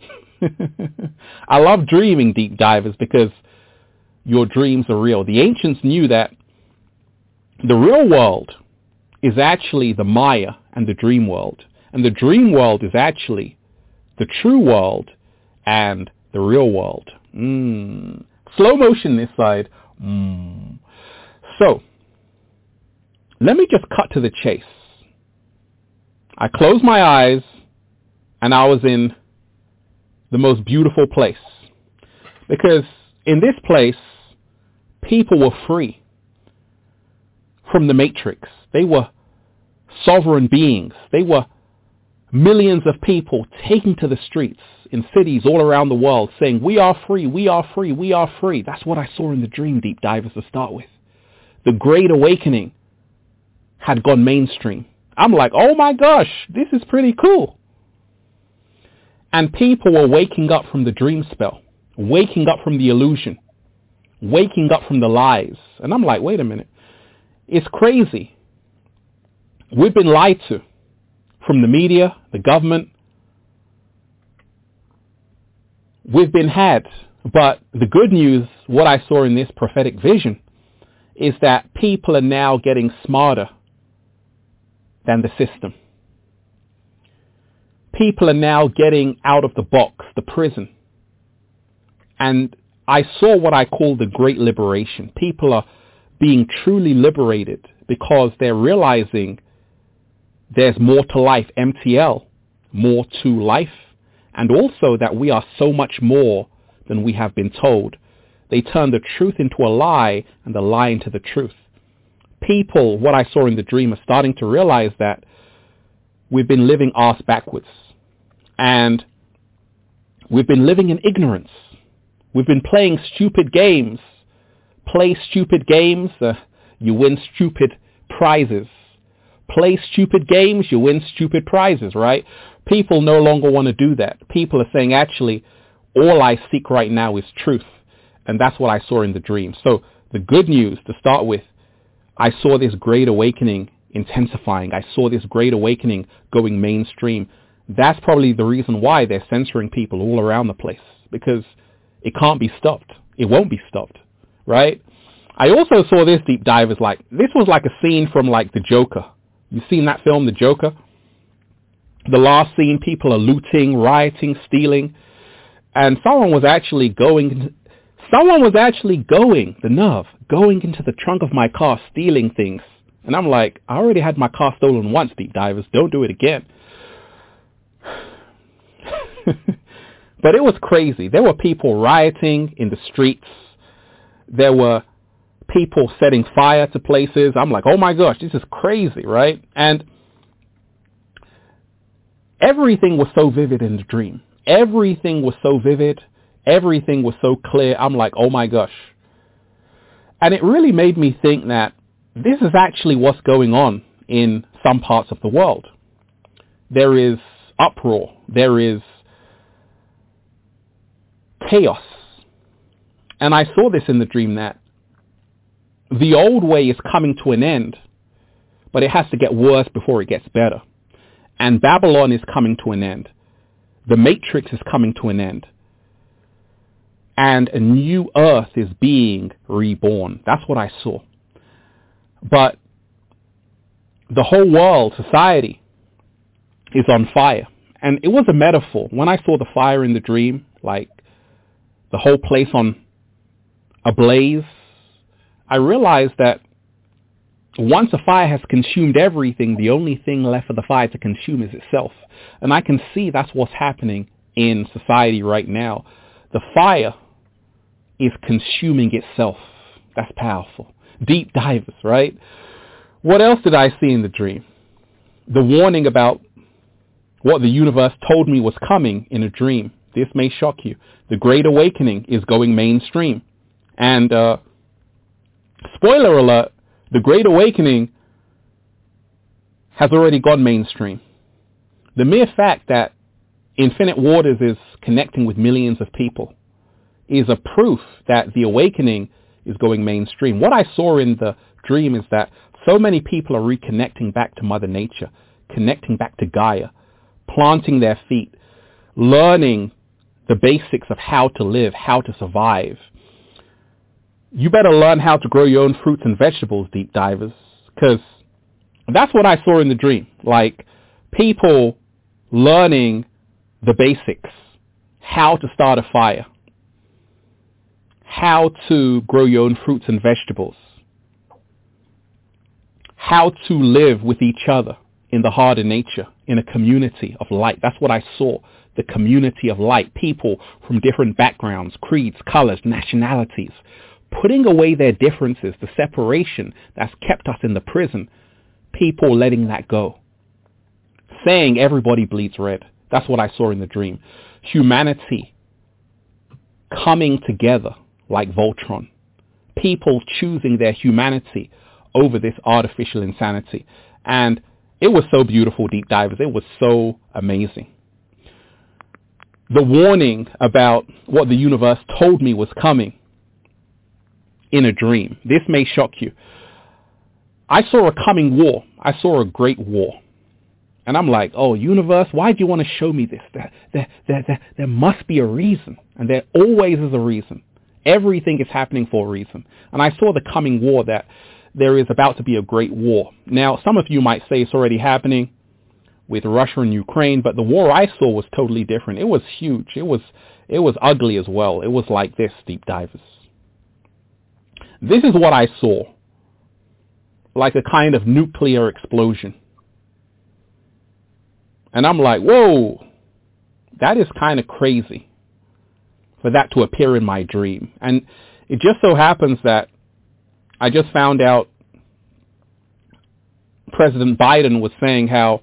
I love dreaming, deep divers, because your dreams are real. The ancients knew that the real world is actually the Maya and the dream world. And the dream world is actually the true world and the real world. Mm. Slow motion this side. Mm. So, let me just cut to the chase. I closed my eyes and I was in the most beautiful place. Because in this place, people were free from the matrix. They were sovereign beings. They were millions of people taking to the streets in cities all around the world saying, we are free, we are free, we are free. That's what I saw in the dream, deep divers, to start with. The Great Awakening had gone mainstream. I'm like, oh my gosh, this is pretty cool. And people were waking up from the dream spell, waking up from the illusion, waking up from the lies. And I'm like, wait a minute. It's crazy. We've been lied to from the media, the government. We've been had. But the good news, what I saw in this prophetic vision, is that people are now getting smarter than the system. People are now getting out of the box, the prison. And I saw what I call the Great Liberation. People are being truly liberated because they're realizing there's more to life, M T L, more to life, and also that we are so much more than we have been told. They turn the truth into a lie and the lie into the truth. People, what I saw in the dream, are starting to realize that we've been living arse backwards. And we've been living in ignorance. We've been playing stupid games. Play stupid games, uh, you win stupid prizes. Play stupid games, you win stupid prizes, right? People no longer want to do that. People are saying, actually, all I seek right now is truth. And that's what I saw in the dream. So the good news, to start with, I saw this Great Awakening intensifying. I saw this Great Awakening going mainstream. That's probably the reason why they're censoring people all around the place, because it can't be stopped. It won't be stopped, right? I also saw this, deep divers, like, this was like a scene from like The Joker. You've seen that film, The Joker? The last scene, people are looting, rioting, stealing, and someone was actually going, someone was actually going, the nerve, going into the trunk of my car, stealing things. And I'm like, I already had my car stolen once, deep divers. Don't do it again. But it was crazy. There were people rioting in the streets. There were people setting fire to places. I'm like, oh my gosh, this is crazy, right? And everything was so vivid in the dream. Everything was so vivid. Everything was so clear. I'm like, oh my gosh. And it really made me think that this is actually what's going on in some parts of the world. There is uproar. There is chaos. And I saw this in the dream, that the old way is coming to an end, but it has to get worse before it gets better. And Babylon is coming to an end. The Matrix is coming to an end. And a new earth is being reborn. That's what I saw. But the whole world, society, is on fire. And it was a metaphor. When I saw the fire in the dream, like the whole place on ablaze, I realized that once a fire has consumed everything, the only thing left for the fire to consume is itself. And I can see that's what's happening in society right now. The fire is consuming itself. That's powerful. Deep divers, right? What else did I see in the dream? The warning about what the universe told me was coming in a dream. This may shock you. The Great Awakening is going mainstream. And uh, spoiler alert, the Great Awakening has already gone mainstream. The mere fact that Infinite Waters is connecting with millions of people is a proof that the awakening is going mainstream. What I saw in the dream is that so many people are reconnecting back to Mother Nature, connecting back to Gaia, planting their feet, learning the basics of how to live, how to survive. You better learn how to grow your own fruits and vegetables, deep divers, because that's what I saw in the dream. Like people learning the basics, how to start a fire, how to grow your own fruits and vegetables, how to live with each other in the heart of nature, in a community of light. That's what I saw, the community of light. People from different backgrounds, creeds, colors, nationalities, putting away their differences, the separation that's kept us in the prison, people letting that go. Saying everybody bleeds red. That's what I saw in the dream. Humanity coming together like Voltron. People choosing their humanity over this artificial insanity. And it was so beautiful, deep divers. It was so amazing. The warning about what the universe told me was coming in a dream. This may shock you. I saw a coming war. I saw a great war. And I'm like, oh, universe, why do you want to show me this? There, there, there, there, there must be a reason. And there always is a reason. Everything is happening for a reason. And I saw the coming war, that there is about to be a great war. Now, some of you might say it's already happening with Russia and Ukraine, but the war I saw was totally different. It was huge. It was, it was ugly as well. It was like this, deep divers. This is what I saw, like a kind of nuclear explosion. And I'm like, whoa, that is kind of crazy for that to appear in my dream. And it just so happens that I just found out President Biden was saying how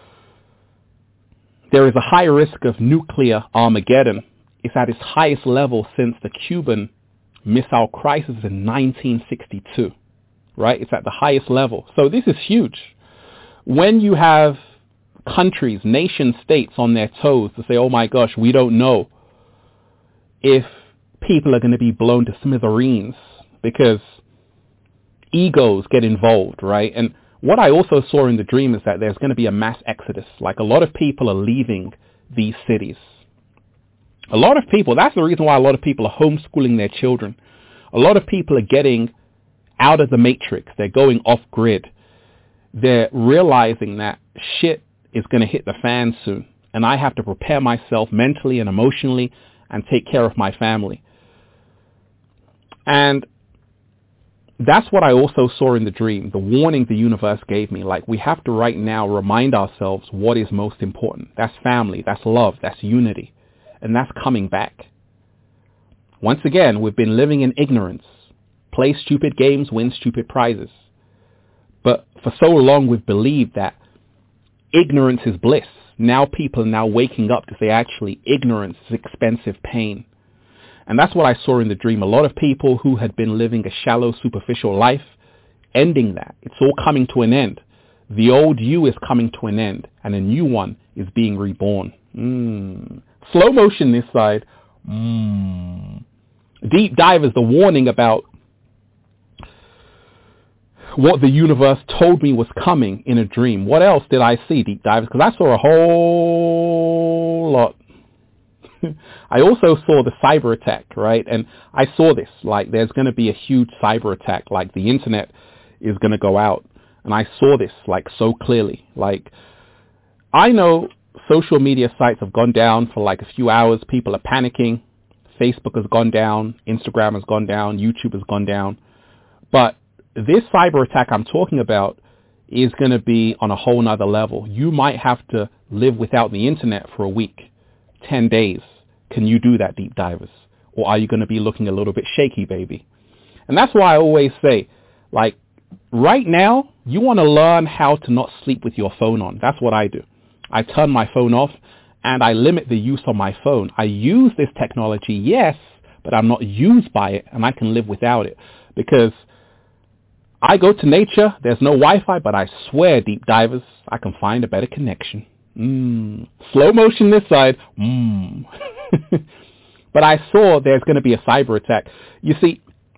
there is a high risk of nuclear Armageddon. It's at its highest level since the Cuban Missile Crisis in nineteen sixty-two, right? It's at the highest level. So this is huge. When you have countries, nation states on their toes to say, oh my gosh, we don't know if people are going to be blown to smithereens because egos get involved, right? And what I also saw in the dream is that there's going to be a mass exodus. Like a lot of people are leaving these cities. A lot of people, that's the reason why a lot of people are homeschooling their children. A lot of people are getting out of the matrix. They're going off grid. They're realizing that shit is going to hit the fan soon. And I have to prepare myself mentally and emotionally and take care of my family. And that's what I also saw in the dream, the warning the universe gave me. Like, we have to right now remind ourselves what is most important. That's family, that's love, that's unity. And that's coming back. Once again, we've been living in ignorance. Play stupid games, win stupid prizes. But for so long we've believed that ignorance is bliss. Now people are now waking up to say, actually, ignorance is expensive pain. And that's what I saw in the dream. A lot of people who had been living a shallow, superficial life, ending that. It's all coming to an end. The old you is coming to an end, and a new one is being reborn. Mm. Slow motion this side. Mm. Deep dive is the warning about what the universe told me was coming in a dream. What else did I see, deep divers? Because I saw a whole lot. I also saw the cyber attack, right? And I saw this, like there's going to be a huge cyber attack, like the internet is going to go out. And I saw this like so clearly. Like I know social media sites have gone down for like a few hours. People are panicking. Facebook has gone down. Instagram has gone down. YouTube has gone down. But this cyber attack I'm talking about is going to be on a whole nother level. You might have to live without the internet for a week, ten days. Can you do that, deep divers? Or are you going to be looking a little bit shaky, baby? And that's why I always say, like, right now, you want to learn how to not sleep with your phone on. That's what I do. I turn my phone off and I limit the use of my phone. I use this technology, yes, but I'm not used by it and I can live without it because I go to nature. There's no Wi-Fi, but I swear, deep divers, I can find a better connection. Mm. Slow motion this side. Mm. But I saw there's going to be a cyber attack. You see,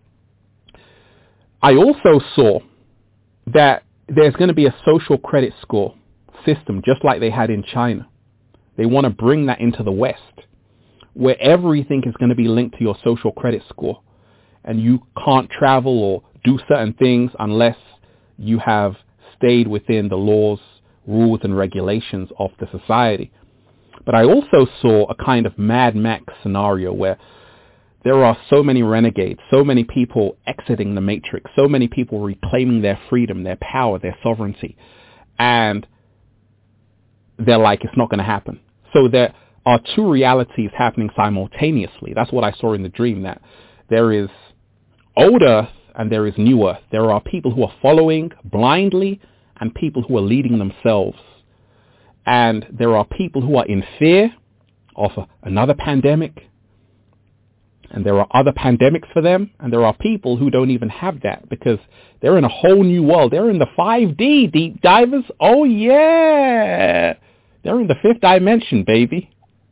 I also saw that there's going to be a social credit score system, just like they had in China. They want to bring that into the West, where everything is going to be linked to your social credit score. And you can't travel or do certain things unless you have stayed within the laws, rules, and regulations of the society. But I also saw a kind of Mad Max scenario where there are so many renegades, so many people exiting the matrix, so many people reclaiming their freedom, their power, their sovereignty. And they're like, it's not going to happen. So there are two realities happening simultaneously. That's what I saw in the dream, that there is old Earth and there is new Earth. There are people who are following blindly and people who are leading themselves. And there are people who are in fear of a, another pandemic. And there are other pandemics for them. And there are people who don't even have that because they're in a whole new world. They're in the five D, deep divers. Oh, yeah. They're in the fifth dimension, baby.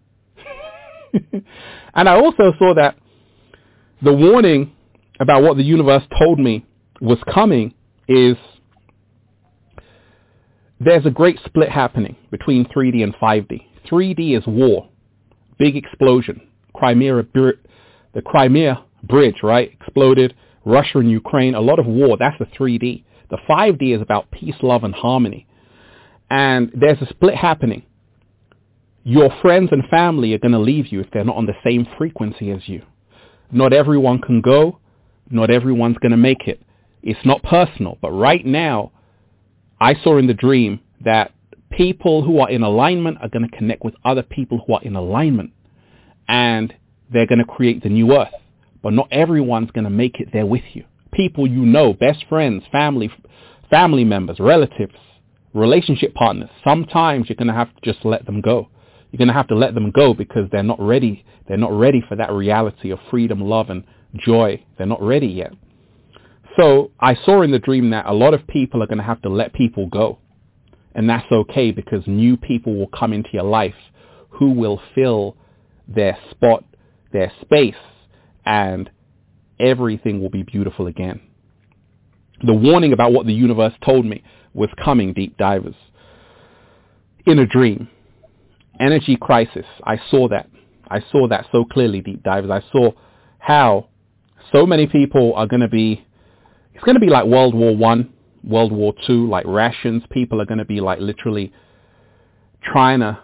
And I also saw that the warning about what the universe told me was coming is there's a great split happening between three D and five D. three D is war, big explosion. Crimea, the Crimea bridge, right, exploded. Russia and Ukraine, a lot of war. That's the three D. The five D is about peace, love, and harmony. And there's a split happening. Your friends and family are going to leave you if they're not on the same frequency as you. Not everyone can go. Not everyone's going to make it. It's not personal, but right now, I saw in the dream that people who are in alignment are going to connect with other people who are in alignment. And they're going to create the new earth. But not everyone's going to make it there with you. People you know, best friends, family, family members, relatives, relationship partners. Sometimes you're going to have to just let them go. You're going to have to let them go because they're not ready. They're not ready for that reality of freedom, love, and joy. They're not ready yet. So I saw in the dream that a lot of people are going to have to let people go. And that's okay because new people will come into your life who will fill their spot, their space, and everything will be beautiful again. The warning about what the universe told me was coming, deep divers. In a dream. Energy crisis. I saw that. I saw that so clearly, deep divers. I saw how so many people are going to be, it's going to be like World War One, World War Two, like rations. People are going to be like literally trying to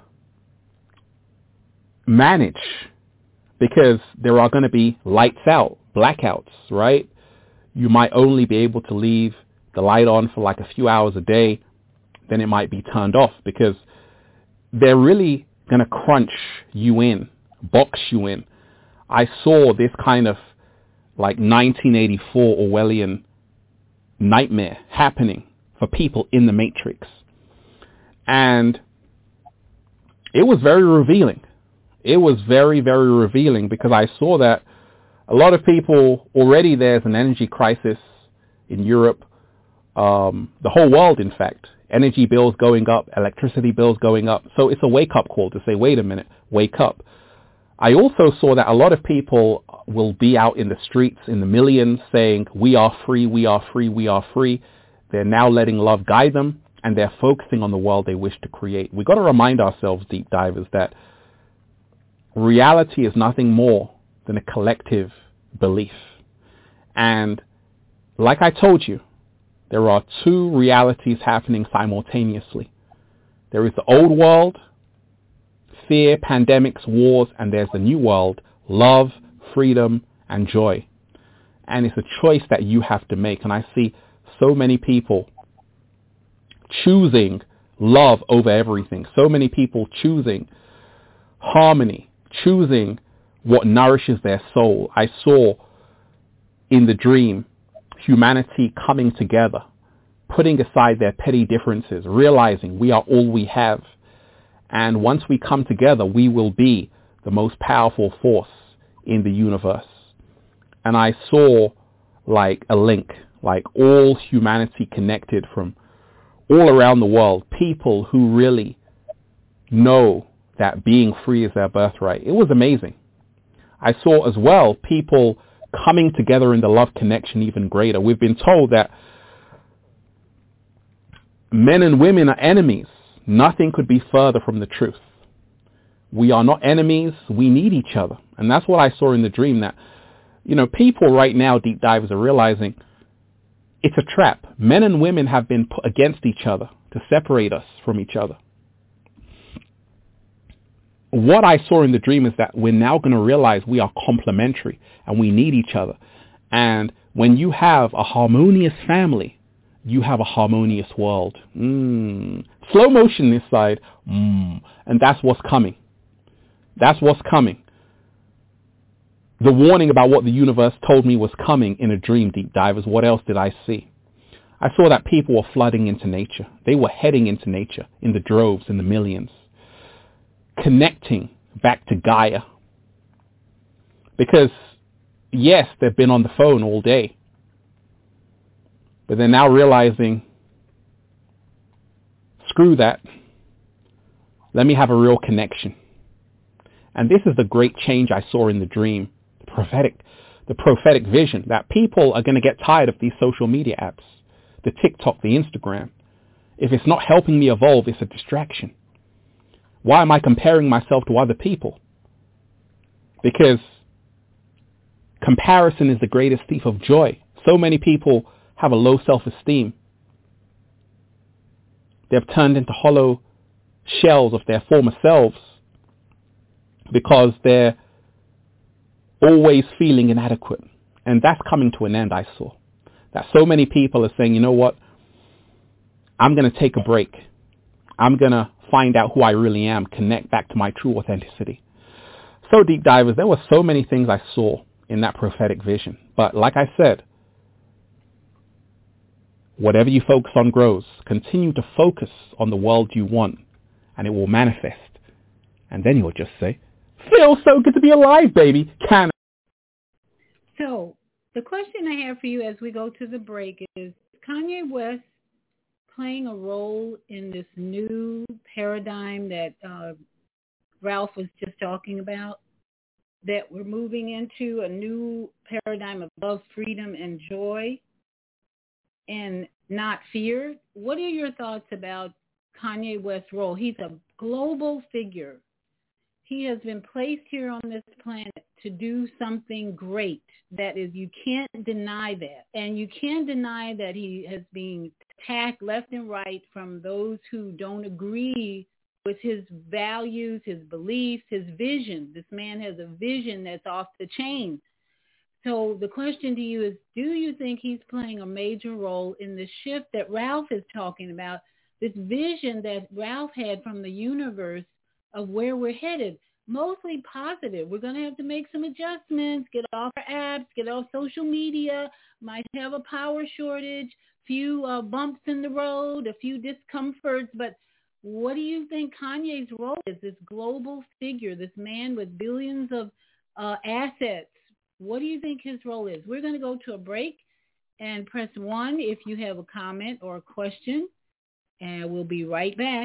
manage because there are going to be lights out, blackouts, right? You might only be able to leave the light on for like a few hours a day. Then it might be turned off because they're really going to crunch you in, box you in. I saw this kind of like nineteen eighty-four Orwellian nightmare happening for people in the Matrix. And it was very revealing. It was very, very revealing because I saw that a lot of people, already there's an energy crisis in Europe, um, the whole world, in fact. Energy bills going up, electricity bills going up. So it's a wake-up call to say, wait a minute, wake up. I also saw that a lot of people will be out in the streets in the millions saying, we are free, we are free, we are free. They're now letting love guide them, and they're focusing on the world they wish to create. We've got to remind ourselves, deep divers, that reality is nothing more than a collective belief. And like I told you, there are two realities happening simultaneously. There is the old world, fear, pandemics, wars, and there's the new world, love, freedom, and joy. And it's a choice that you have to make. And I see so many people choosing love over everything. So many people choosing harmony, choosing what nourishes their soul. I saw in the dream humanity coming together, putting aside their petty differences, realizing we are all we have. And once we come together, we will be the most powerful force in the universe. And I saw like a link, like all humanity connected from all around the world, people who really know that being free is their birthright. It was amazing. I saw as well people coming together in the love connection even greater. We've been told that men and women are enemies. Nothing could be further from the truth. We are not enemies. We need each other. And that's what I saw in the dream, that, you know, people right now, deep divers, are realizing it's a trap. Men and women have been put against each other to separate us from each other. What I saw in the dream is that we're now going to realize we are complementary and we need each other. And when you have a harmonious family, you have a harmonious world. Mm. Slow motion this side. Mm. And that's what's coming. That's what's coming. The warning about what the universe told me was coming in a dream, deep divers. What else did I see? I saw that people were flooding into nature. They were heading into nature in the droves, in the millions, connecting back to Gaia. Because, yes, they've been on the phone all day, but they're now realizing, screw that. Let me have a real connection. And this is the great change I saw in the dream, the prophetic, the prophetic vision, that people are going to get tired of these social media apps, the TikTok, the Instagram. If it's not helping me evolve, it's a distraction. Why am I comparing myself to other people? Because comparison is the greatest thief of joy. So many people have a low self-esteem. They've turned into hollow shells of their former selves because they're always feeling inadequate. And that's coming to an end, I saw. That so many people are saying, you know what? I'm going to take a break. I'm going to find out who I really am, connect back to my true authenticity. So, deep divers, there were so many things I saw in that prophetic vision. But like I said, whatever you focus on grows. Continue to focus on the world you want, and it will manifest. And then you'll just say, feels so good to be alive, baby. Can. So, the question I have for you as we go to the break is, Kanye West playing a role in this new paradigm that uh, Ralph was just talking about, that we're moving into a new paradigm of love, freedom, and joy, and not fear? What are your thoughts about Kanye West's role? He's a global figure. He has been placed here on this planet to do something great. That is, you can't deny that. And you can't deny that he has been attacked left and right from those who don't agree with his values, his beliefs, his vision. This man has a vision that's off the chain. So the question to you is, do you think he's playing a major role in the shift that Ralph is talking about, this vision that Ralph had from the universe of where we're headed? Mostly positive. We're going to have to make some adjustments, get off our apps, get off social media, might have a power shortage, few uh, bumps in the road, a few discomforts. But what do you think Kanye's role is, this global figure, this man with billions of uh, assets? What do you think his role is? We're going to go to a break, and press one if you have a comment or a question, and we'll be right back.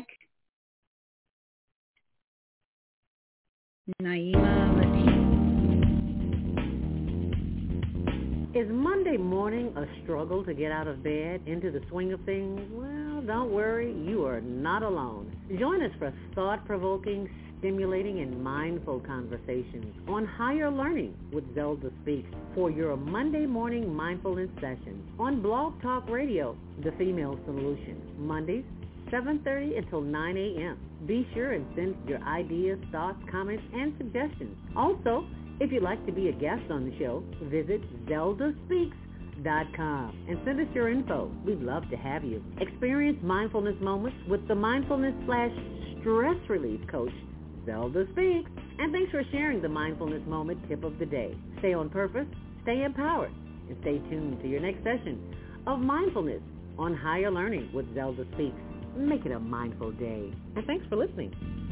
Naima Latif. Is Monday morning a struggle to get out of bed, into the swing of things? Well, don't worry, you are not alone. Join us for thought-provoking, stimulating, and mindful conversations on higher learning with Zelda Speaks for your Monday morning mindfulness session on Blog Talk Radio, The Female Solution, Mondays, seven thirty until nine a.m. Be sure and send your ideas, thoughts, comments, and suggestions. Also, if you'd like to be a guest on the show, visit zelda speaks dot com and send us your info. We'd love to have you. Experience mindfulness moments with the mindfulness slash stress relief coach, Zelda Speaks. And thanks for sharing the mindfulness moment tip of the day. Stay on purpose, stay empowered, and stay tuned to your next session of mindfulness on Higher Learning with Zelda Speaks. Make it a mindful day. And thanks for listening.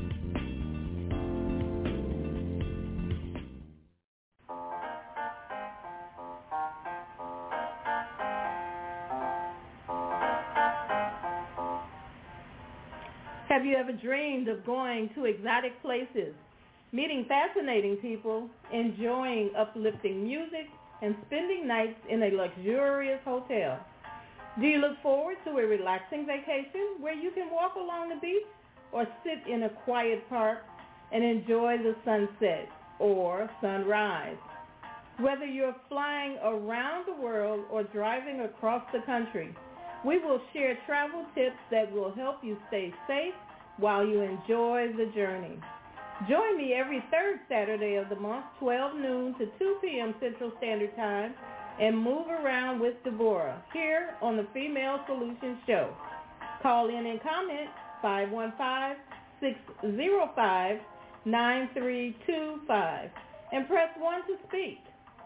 Have you ever dreamed of going to exotic places, meeting fascinating people, enjoying uplifting music, and spending nights in a luxurious hotel? Do you look forward to a relaxing vacation where you can walk along the beach or sit in a quiet park and enjoy the sunset or sunrise? Whether you're flying around the world or driving across the country, we will share travel tips that will help you stay safe while you enjoy the journey. Join me every third Saturday of the month, twelve noon to two p.m. Central Standard Time, and move around with Deborah here on the Female Solutions Show. Call in and comment five one five, six zero five, nine three two five and press one to speak.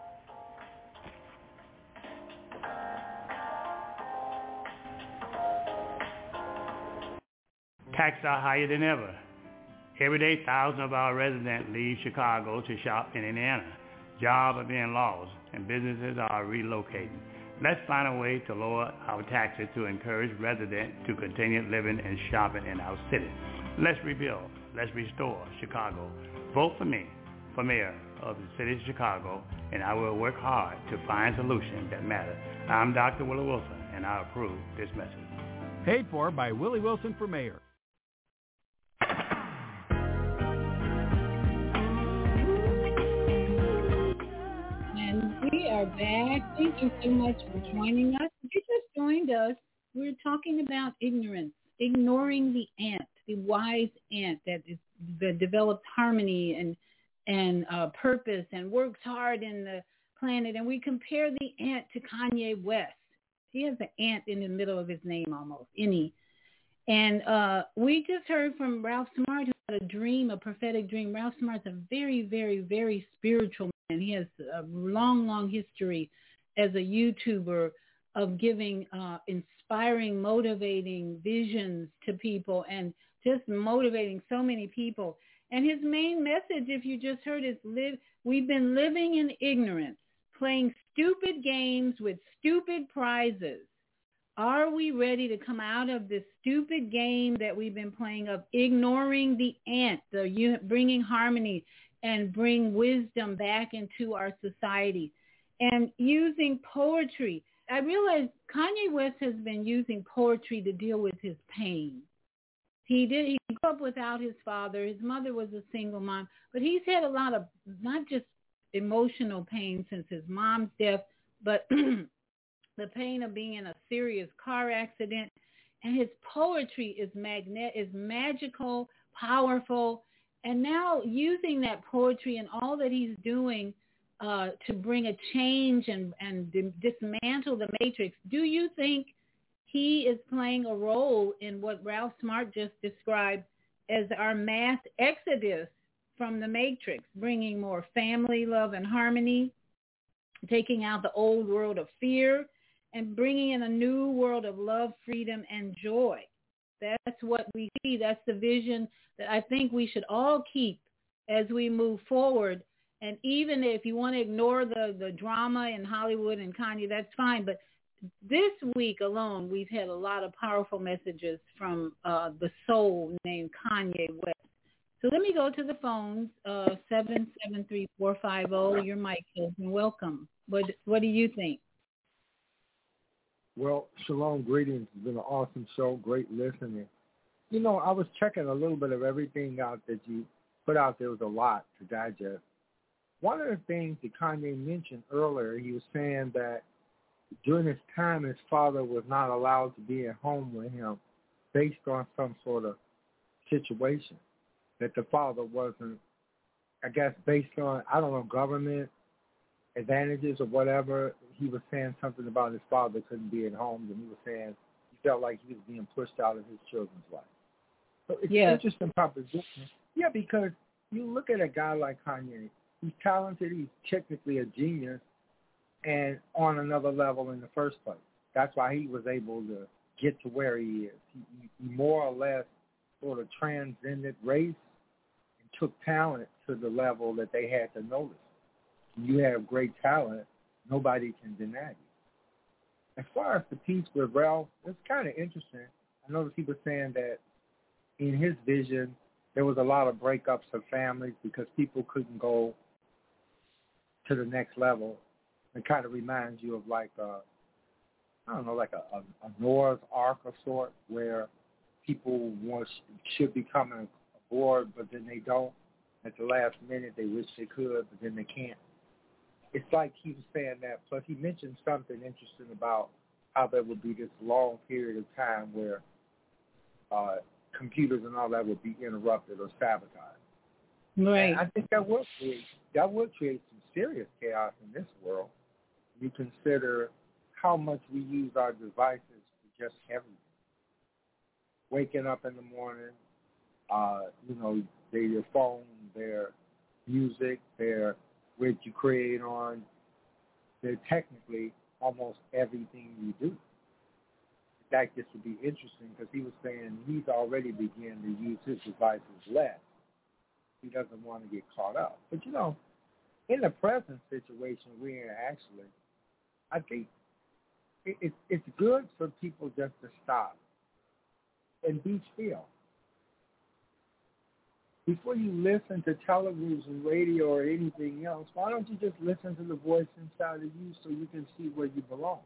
Taxes are higher than ever. Every day, thousands of our residents leave Chicago to shop in Indiana. Jobs are being lost, and businesses are relocating. Let's find a way to lower our taxes to encourage residents to continue living and shopping in our city. Let's rebuild. Let's restore Chicago. Vote for me for mayor of the city of Chicago, and I will work hard to find solutions that matter. I'm Doctor Willie Wilson, and I approve this message. Paid for by Willie Wilson for mayor. And we are back. Thank you so much for joining us. If you just joined us, we're talking about ignorance, ignoring the ant, the wise ant that is that develops harmony and and uh, purpose and works hard in the planet. And we compare the ant to Kanye West. He has an ant in the middle of his name almost, any. And uh, we just heard from Ralph Smart, who had a dream, a prophetic dream. Ralph Smart's a very, very, very spiritual man. He has a long, long history as a YouTuber of giving uh, inspiring, motivating visions to people and just motivating so many people. And his main message, if you just heard, is live. We've been living in ignorance, playing stupid games with stupid prizes. Are we ready to come out of this stupid game that we've been playing of ignoring the ant, the bringing harmony and bring wisdom back into our society and using poetry? I realize Kanye West has been using poetry to deal with his pain. He did. He grew up without his father. His mother was a single mom, but he's had a lot of not just emotional pain since his mom's death, but the pain of being in a serious car accident. And his poetry is magnet is magical, powerful, and now using that poetry and all that he's doing uh, to bring a change and and dismantle the matrix. Do you think he is playing a role in what Ralph Smart just described as our mass exodus from the matrix, bringing more family, love, and harmony, taking out the old world of fear, and bringing in a new world of love, freedom, and joy? That's what we see. That's the vision that I think we should all keep as we move forward. And even if you want to ignore the, the drama in Hollywood and Kanye, that's fine. But this week alone, we've had a lot of powerful messages from uh, the soul named Kanye West. So let me go to the phones, uh, seven seven three, four five zero. Your mic is open. Welcome. What What do you think? Well, shalom, greetings. It's been an awesome show. Great listening. You know, I was checking a little bit of everything out that you put out. There was a lot to digest. One of the things that Kanye mentioned earlier, he was saying that during his time, his father was not allowed to be at home with him based on some sort of situation, that the father wasn't, I guess, based on, I don't know, government advantages or whatever. He was saying something about his father couldn't be at home, and he was saying he felt like he was being pushed out of his children's life. So it's yeah. an interesting proposition. Yeah, because you look at a guy like Kanye, he's talented, he's technically a genius, and on another level in the first place. That's why he was able to get to where he is. He, he more or less sort of transcended race and took talent to the level that they had to notice. When you have great talent, nobody can deny you. As far as the piece with Ralph, it's kind of interesting. I noticed he was saying that in his vision, there was a lot of breakups of families because people couldn't go to the next level. It kind of reminds you of like a, I don't know, like a, a, a Noah's Ark of sort, where people want, should be coming aboard, but then they don't. At the last minute, they wish they could, but then they can't. It's like he was saying that. Plus, he mentioned something interesting about how there would be this long period of time where uh, computers and all that would be interrupted or sabotaged. Right. And I think that would create that would create some serious chaos in this world. You consider how much we use our devices for just everything. Waking up in the morning, uh, you know, their your phone, their music, their what you create on, they're technically almost everything you do. That gets to be interesting because he was saying he's already beginning to use his devices less. He doesn't want to get caught up. But, you know, in the present situation we're in, actually, I think it, it, it's good for people just to stop and be still. Before you listen to television, radio, or anything else, why don't you just listen to the voice inside of you so you can see where you belong?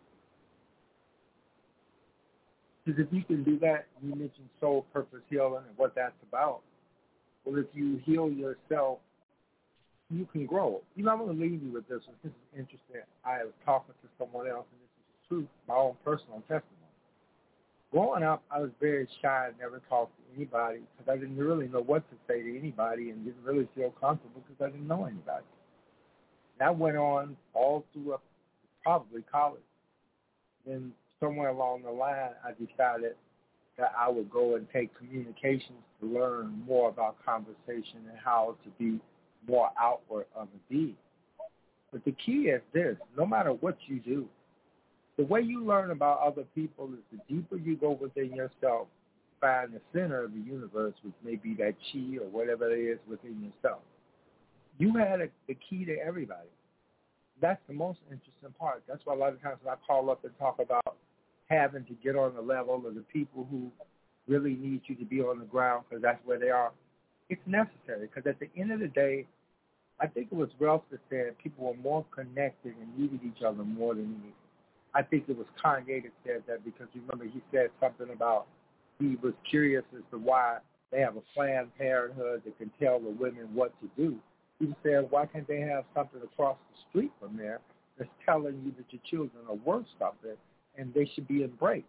Because if you can do that, you mentioned soul purpose healing and what that's about. Well, if you heal yourself, you can grow. You know, I'm going to leave you with this one. This is interesting. I was talking to someone else, and this is true, my own personal testimony. Growing up, I was very shy and never talked to anybody because I didn't really know what to say to anybody and didn't really feel comfortable because I didn't know anybody. That went on all through up, probably college. Then somewhere along the line, I decided that I would go and take communications to learn more about conversation and how to be more outward of a being. But the key is this: no matter what you do, the way you learn about other people is the deeper you go within yourself, find the center of the universe, which may be that chi or whatever it is within yourself. You had a, the key to everybody. That's the most interesting part. That's why a lot of times when I call up and talk about having to get on the level of the people who really need you to be on the ground because that's where they are, it's necessary because at the end of the day, I think it was Ralph that said people were more connected and needed each other more than anything. I think it was Kanye that said that because remember he said something about he was curious as to why they have a Planned Parenthood that can tell the women what to do. He said, why can't they have something across the street from there that's telling you that your children are worth something and they should be embraced?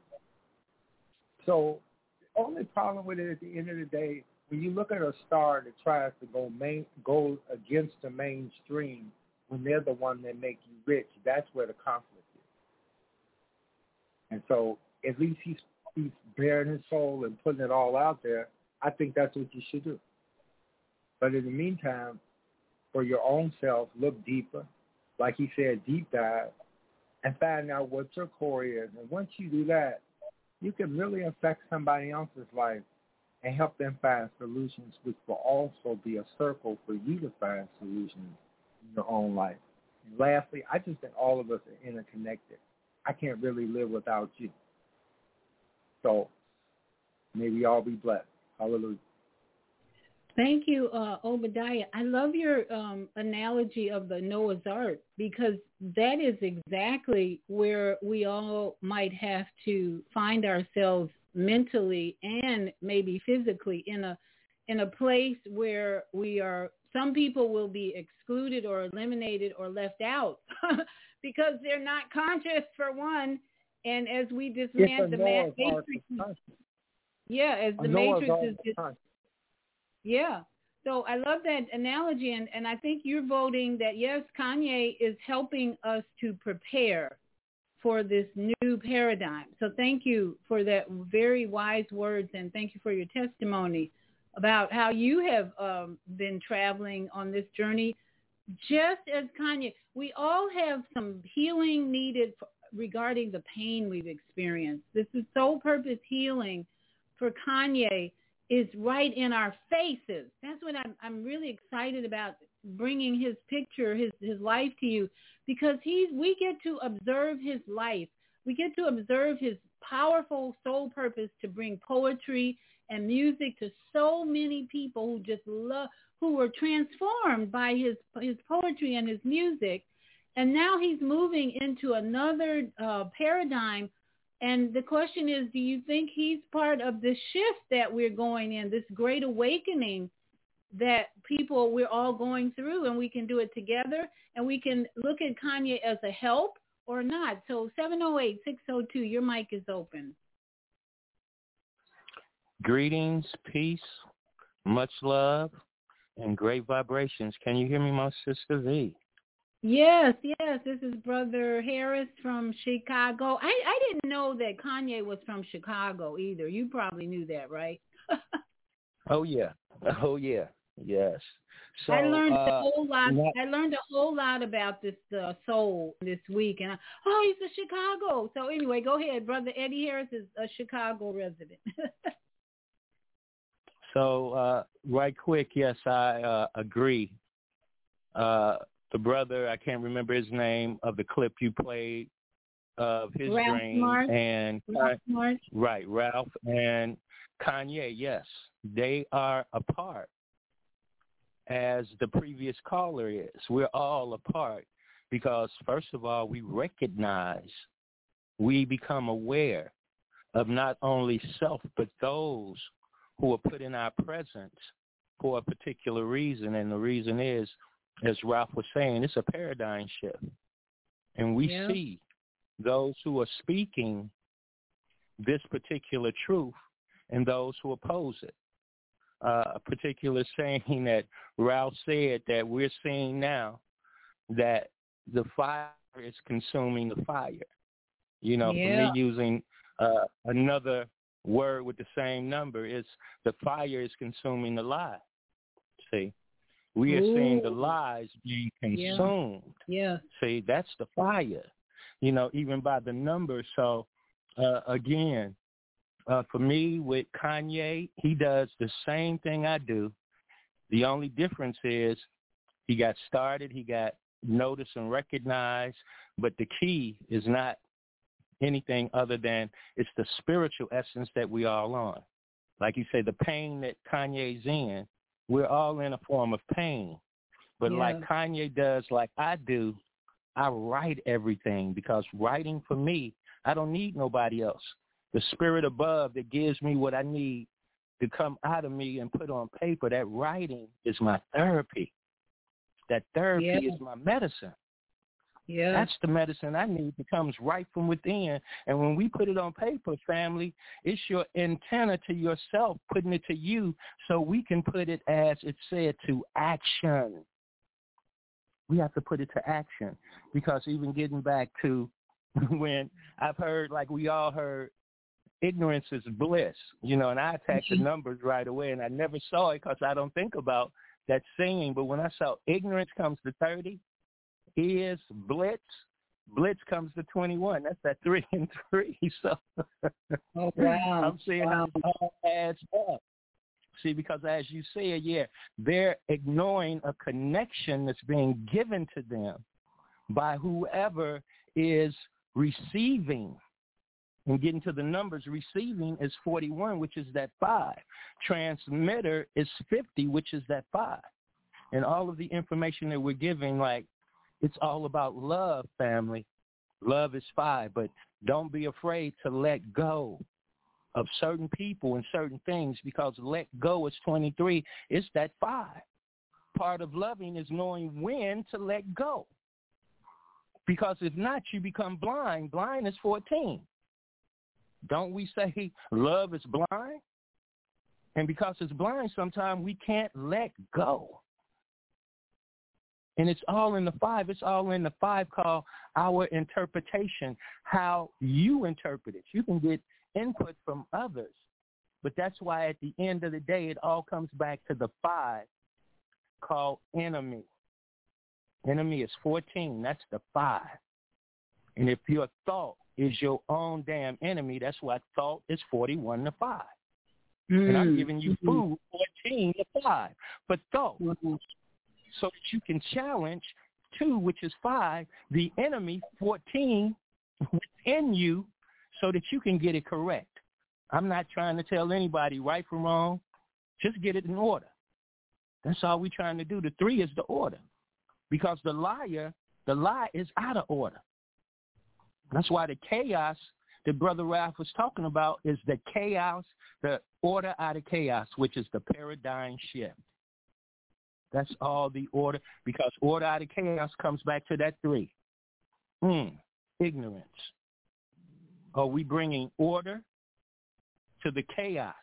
So the only problem with it at the end of the day, when you look at a star that tries to go main, go against the mainstream when they're the one that make you rich, that's where the conflict is. And so at least he's, he's bearing his soul and putting it all out there. I think that's what you should do. But in the meantime, for your own self, look deeper. Like he said, deep dive, and find out what your core is. And once you do that, you can really affect somebody else's life and help them find solutions, which will also be a circle for you to find solutions in your own life. And lastly, I just think all of us are interconnected. I can't really live without you. So may we all be blessed. Hallelujah. Thank you, uh, Obadiah. I love your um, analogy of the Noah's Ark, because that is exactly where we all might have to find ourselves mentally and maybe physically in a in a place where we are. Some people will be excluded or eliminated or left out because they're not conscious, for one. And as we dismantle the ma- matrix, yeah, as the matrix is just. Yeah. So I love that analogy, and, and I think you're voting that, yes, Kanye is helping us to prepare for this new paradigm. So thank you for that very wise words, and thank you for your testimony about how you have um, been traveling on this journey. Just as Kanye, we all have some healing needed for, regarding the pain we've experienced. This is soul purpose healing for Kanye. Is right in our faces. That's what I'm, I'm really excited about, bringing his picture, his, his life to you, because he's, we get to observe his life. We get to observe his powerful soul purpose to bring poetry and music to so many people who just love, who were transformed by his, his poetry and his music. And now he's moving into another uh, paradigm. And the question is, do you think he's part of the shift that we're going in, this great awakening that people, we're all going through, and we can do it together, and we can look at Kanye as a help or not? So seven oh eight, six oh two, your mic is open. Greetings, peace, much love, and great vibrations. Can you hear me, my sister V? Yes, yes. This is Brother Harris from Chicago. I, I didn't know that Kanye was from Chicago either. You probably knew that, right? Oh, yeah. Oh, yeah. Yes. So, I learned uh, a whole lot. Not, I learned a whole lot about this uh, soul this week. And I, oh, he's a Chicago. So anyway, go ahead. Brother Eddie Harris is a Chicago resident. so uh, right quick, yes, I uh, agree. Uh, the brother, I can't remember his name, of the clip you played of his Ralph dream. March. And Ralph March. Right, Ralph and Kanye, yes, they are apart, as the previous caller is. We're all apart because, first of all, we recognize, we become aware of not only self, but those who are put in our presence for a particular reason. And the reason is, as Ralph was saying, it's a paradigm shift. And we Yeah. see those who are speaking this particular truth and those who oppose it. Uh, a particular saying that Ralph said that we're seeing now, that the fire is consuming the fire. You know, Yeah. for me using uh, another word with the same number, is the fire is consuming the lie. See, we are Ooh. seeing the lies being consumed. Yeah. See, that's the fire, you know, even by the numbers. So, uh, again, uh, for me with Kanye, he does the same thing I do. The only difference is he got started, he got noticed and recognized, but the key is not anything other than it's the spiritual essence that we all on. Like you say, the pain that Kanye's in, we're all in a form of pain. But Yeah. like Kanye does, like I do, I write everything, because writing for me, I don't need nobody else. The spirit above that gives me what I need to come out of me and put on paper, that writing is my therapy. That therapy Yeah. is my medicine. Yeah. That's the medicine I need that comes right from within. And when we put it on paper, family, it's your antenna to yourself, putting it to you, so we can put it, as it said, to action. We have to put it to action, because even getting back to when I've heard, like we all heard, ignorance is bliss, you know, and I attacked the numbers right away, and I never saw it because I don't think about that saying. But when I saw ignorance comes to thirty, is blitz, blitz comes to twenty-one. That's that three and three. So oh, wow. I'm seeing wow. how it all adds up. See, because as you said, yeah, they're ignoring a connection that's being given to them by whoever is receiving And getting to the numbers, receiving is forty-one, which is that five. Transmitter is fifty, which is that five. And all of the information that we're giving, like, it's all about love, family. Love is five, but don't be afraid to let go of certain people and certain things, because let go is twenty-three. It's that five. Part of loving is knowing when to let go. Because if not, you become blind. Blind is fourteen. Don't we say love is blind? And because it's blind, sometimes we can't let go. And it's all in the five. It's all in the five called our interpretation, how you interpret it. You can get input from others, but that's why at the end of the day, it all comes back to the five called enemy. Enemy is fourteen. That's the five. And if your thought is your own damn enemy, that's why thought is forty-one to five. Mm-hmm. And I'm giving you food fourteen to five for thought. Mm-hmm. So that you can challenge two, which is five, the enemy, fourteen, within you, so that you can get it correct. I'm not trying to tell anybody right from wrong. Just get it in order. That's all we're trying to do. The three is the order. Because the liar, the lie is out of order. That's why the chaos that Brother Ralph was talking about is the chaos, the order out of chaos, which is the paradigm shift. That's all the order, because order out of chaos comes back to that three. Mm, ignorance. Are we bringing order to the chaos?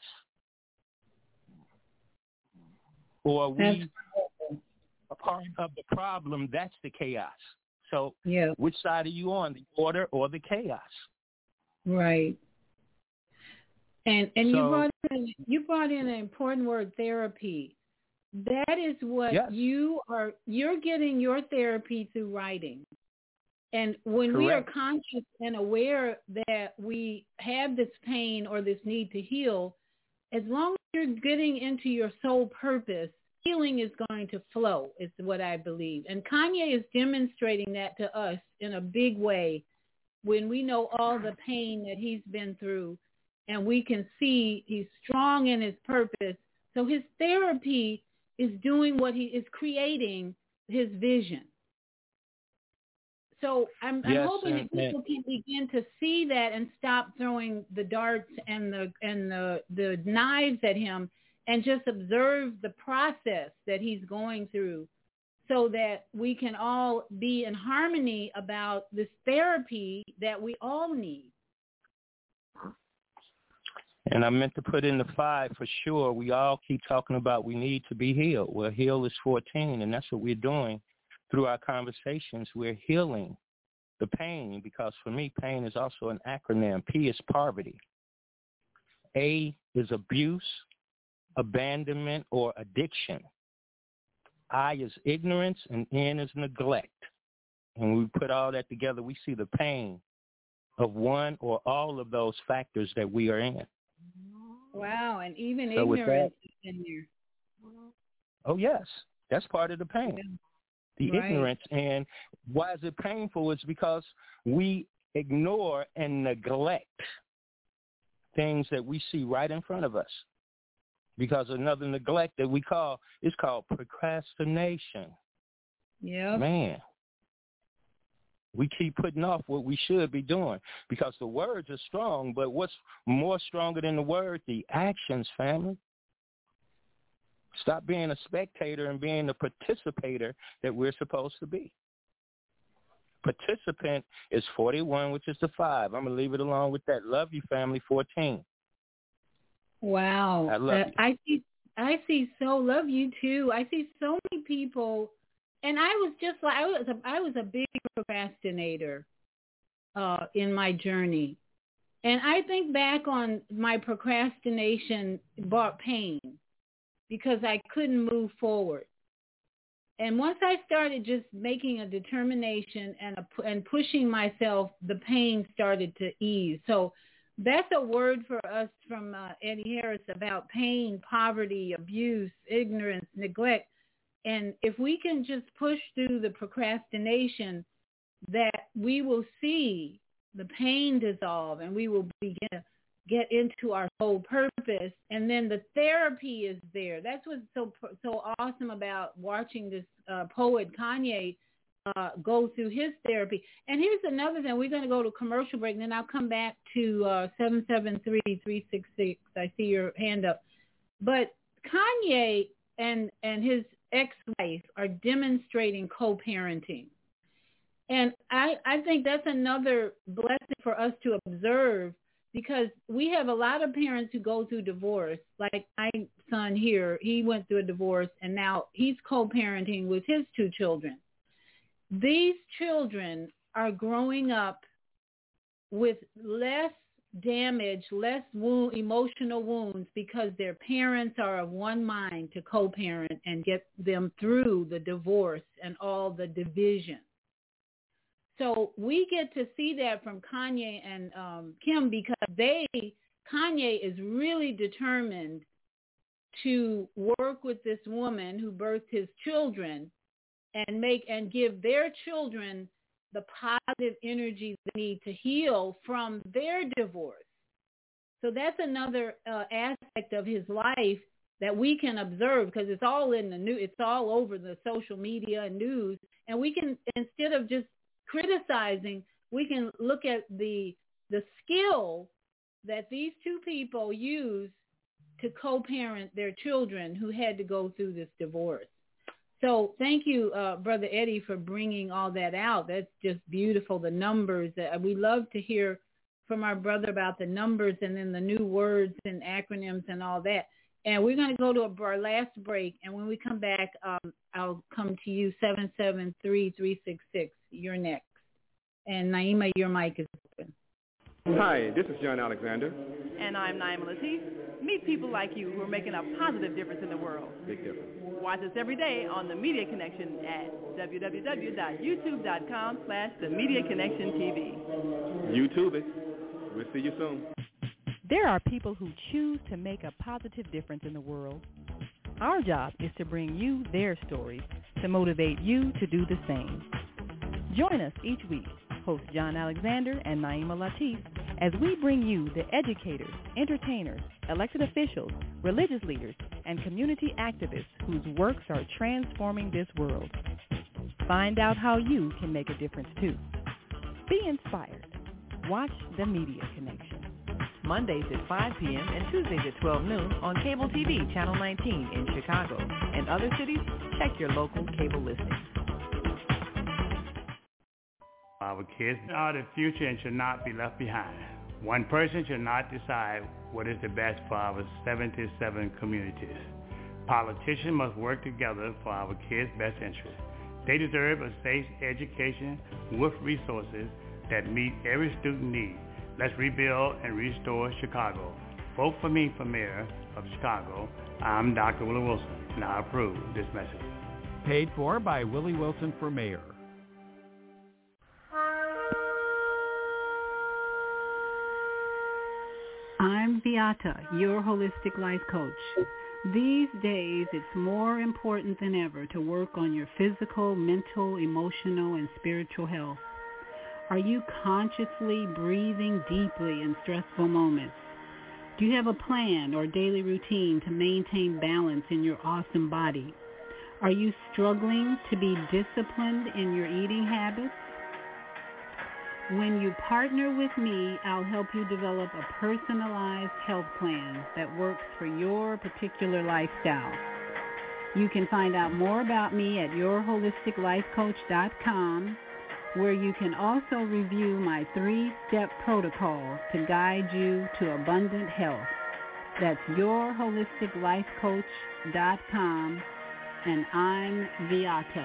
Or are we a part of the problem? That's the chaos. So yeah. Which side are you on, the order or the chaos? Right. And and so, you brought in, you brought in an important word, therapy. That is what yes. you are, you're getting your therapy through writing. And when Correct. we are conscious and aware that we have this pain or this need to heal, as long as you're getting into your soul purpose, healing is going to flow, is what I believe. And Kanye is demonstrating that to us in a big way when we know all the pain that he's been through, and we can see he's strong in his purpose. So his therapy is doing what he is, creating his vision. So I'm, yes, I'm hoping that people can begin to see that and stop throwing the darts and the and the, the knives at him, and just observe the process that he's going through, so that we can all be in harmony about this therapy that we all need. And I meant to put in the five for sure. We all keep talking about we need to be healed. Well, heal is fourteen, and that's what we're doing through our conversations. We're healing the pain, because for me, pain is also an acronym. P is poverty. A is abuse, abandonment, or addiction. I is ignorance, and N is neglect. And when we put all that together, we see the pain of one or all of those factors that we are in. Wow, and even so ignorance that, is in there. Oh, yes. That's part of the pain, yeah. the right. ignorance. And why is it painful? It's because we ignore and neglect things that we see right in front of us. Because another neglect that we call, is called procrastination. Yeah. Man. We keep putting off what we should be doing, because the words are strong, but what's more stronger than the word? The actions, family. Stop being a spectator and being the participator that we're supposed to be. Participant is forty-one, which is the five. I'm going to leave it alone with that. Love you, family, fourteen. Wow. I love uh, you. I see, I see so, love you too. I see so many people. And I was just like, I was a, I was a big procrastinator uh, in my journey. And I think back on my procrastination brought pain, because I couldn't move forward. And once I started just making a determination and a, and pushing myself, the pain started to ease. So that's a word for us from uh, Eddie Harris about pain, poverty, abuse, ignorance, neglect. And if we can just push through the procrastination, that we will see the pain dissolve, and we will begin to get into our whole purpose. And then the therapy is there. That's what's so so awesome about watching this uh, poet Kanye uh, go through his therapy. And here's another thing. We're going to go to commercial break, and then I'll come back to uh, seven seven three, three six six. I see your hand up. But Kanye and and his ex-wife are demonstrating co-parenting. And I, I think that's another blessing for us to observe, because we have a lot of parents who go through divorce. Like my son here, he went through a divorce, and now he's co-parenting with his two children. These children are growing up with less damage, less wound, emotional wounds, because their parents are of one mind to co-parent and get them through the divorce and all the division. So we get to see that from Kanye and um, Kim, because they, Kanye is really determined to work with this woman who birthed his children and make and give their children the positive energy they need to heal from their divorce. So that's another uh, aspect of his life that we can observe, because it's all in the new, it's all over the social media and news, and we can, instead of just criticizing, we can look at the the skill that these two people use to co-parent their children who had to go through this divorce. So thank you, uh, Brother Eddie, for bringing all that out. That's just beautiful, the numbers. Uh, we love to hear from our brother about the numbers and then the new words and acronyms and all that. And we're going to go to a, our last break, and when we come back, um, I'll come to you, seven seven three, three six six. You're next. And Naima, your mic is open. Hi, this is John Alexander. And I'm Naima Latif. Meet people like you who are making a positive difference in the world. Big difference. Watch us every day on The Media Connection at w w w dot youtube dot com slash The Media Connection T V. YouTube it. We'll see you soon. There are people who choose to make a positive difference in the world. Our job is to bring you their stories to motivate you to do the same. Join us each week, host John Alexander and Naima Latif, as we bring you the educators, entertainers, elected officials, religious leaders, and community activists whose works are transforming this world. Find out how you can make a difference too. Be inspired. Watch The Media Connection. Mondays at five p.m. and Tuesdays at twelve noon on Cable T V Channel nineteen in Chicago. And other cities, check your local cable listings. Our kids are the future and should not be left behind. One person should not decide what is the best for our seventy-seven communities. Politicians must work together for our kids' best interests. They deserve a safe education with resources that meet every student need. Let's rebuild and restore Chicago. Vote for me for mayor of Chicago. I'm Doctor Willie Wilson, and I approve this message. Paid for by Willie Wilson for mayor. I'm Beata, your holistic life coach. These days, it's more important than ever to work on your physical, mental, emotional, and spiritual health. Are you consciously breathing deeply in stressful moments? Do you have a plan or daily routine to maintain balance in your awesome body? Are you struggling to be disciplined in your eating habits? When you partner with me, I'll help you develop a personalized health plan that works for your particular lifestyle. You can find out more about me at your holistic life coach dot com, where you can also review my three-step protocol to guide you to abundant health. That's your holistic life coach dot com, and I'm Beata.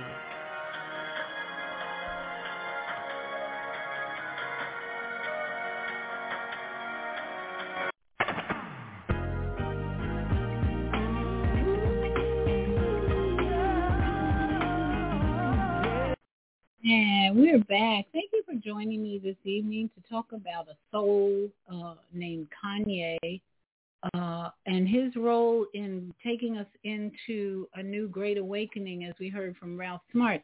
And we're back. Thank you for joining me this evening to talk about a soul uh, named Kanye uh, and his role in taking us into a new great awakening, as we heard from Ralph Smart.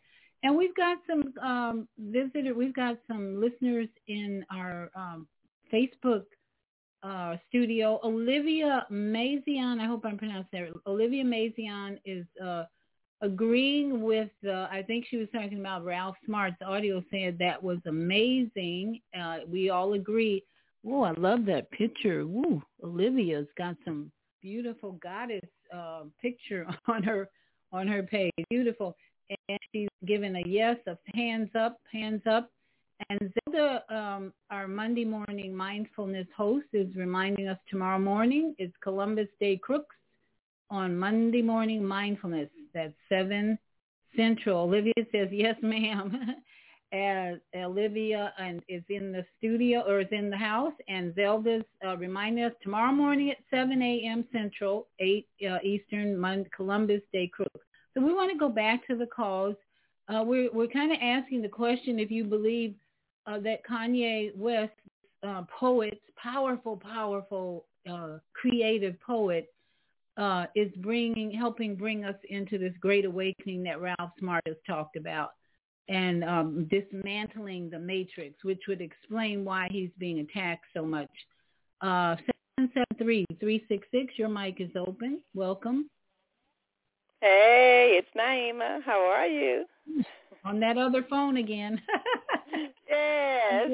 And we've got some um, visitor, we've got some listeners in our um, Facebook uh, studio. Olivia Mazion, I hope I'm pronouncing that. Olivia Mazion is uh, agreeing with, uh, I think she was talking about Ralph Smart's audio, saying that was amazing. Uh, we all agree. Oh, I love that picture. Woo, Olivia's got some beautiful goddess uh, picture on her on her page. Beautiful. And she's given a yes, of hands up, hands up. And Zelda, um, our Monday morning mindfulness host, is reminding us tomorrow morning is Columbus Day Crooks on Monday morning mindfulness. That's seven Central. Olivia says, yes, ma'am. As Olivia and is in the studio or is in the house, and Zelda's uh, reminding us tomorrow morning at seven a.m. Central, eight uh, Eastern, Monday, Columbus Day Crooks. So we want to go back to the calls. Uh, we're we're kind of asking the question if you believe uh, that Kanye West, uh, poet, powerful, powerful, uh, creative poet, uh, is bringing, helping bring us into this great awakening that Ralph Smart has talked about, and um, dismantling the matrix, which would explain why he's being attacked so much. Uh, seven seven three, three six six, your mic is open. Welcome. Hey, it's Naima. How are you? On that other phone again. Yes.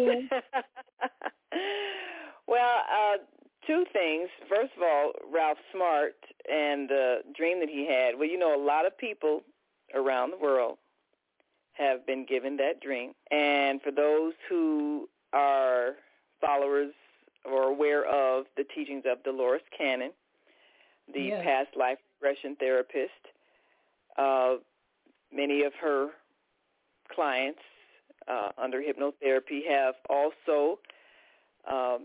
Well, uh, two things. First of all, Ralph Smart and the dream that he had. Well, you know, a lot of people around the world have been given that dream. And for those who are followers or aware of the teachings of Dolores Cannon, the yes. past life regression therapist, uh, many of her clients uh, under hypnotherapy have also um,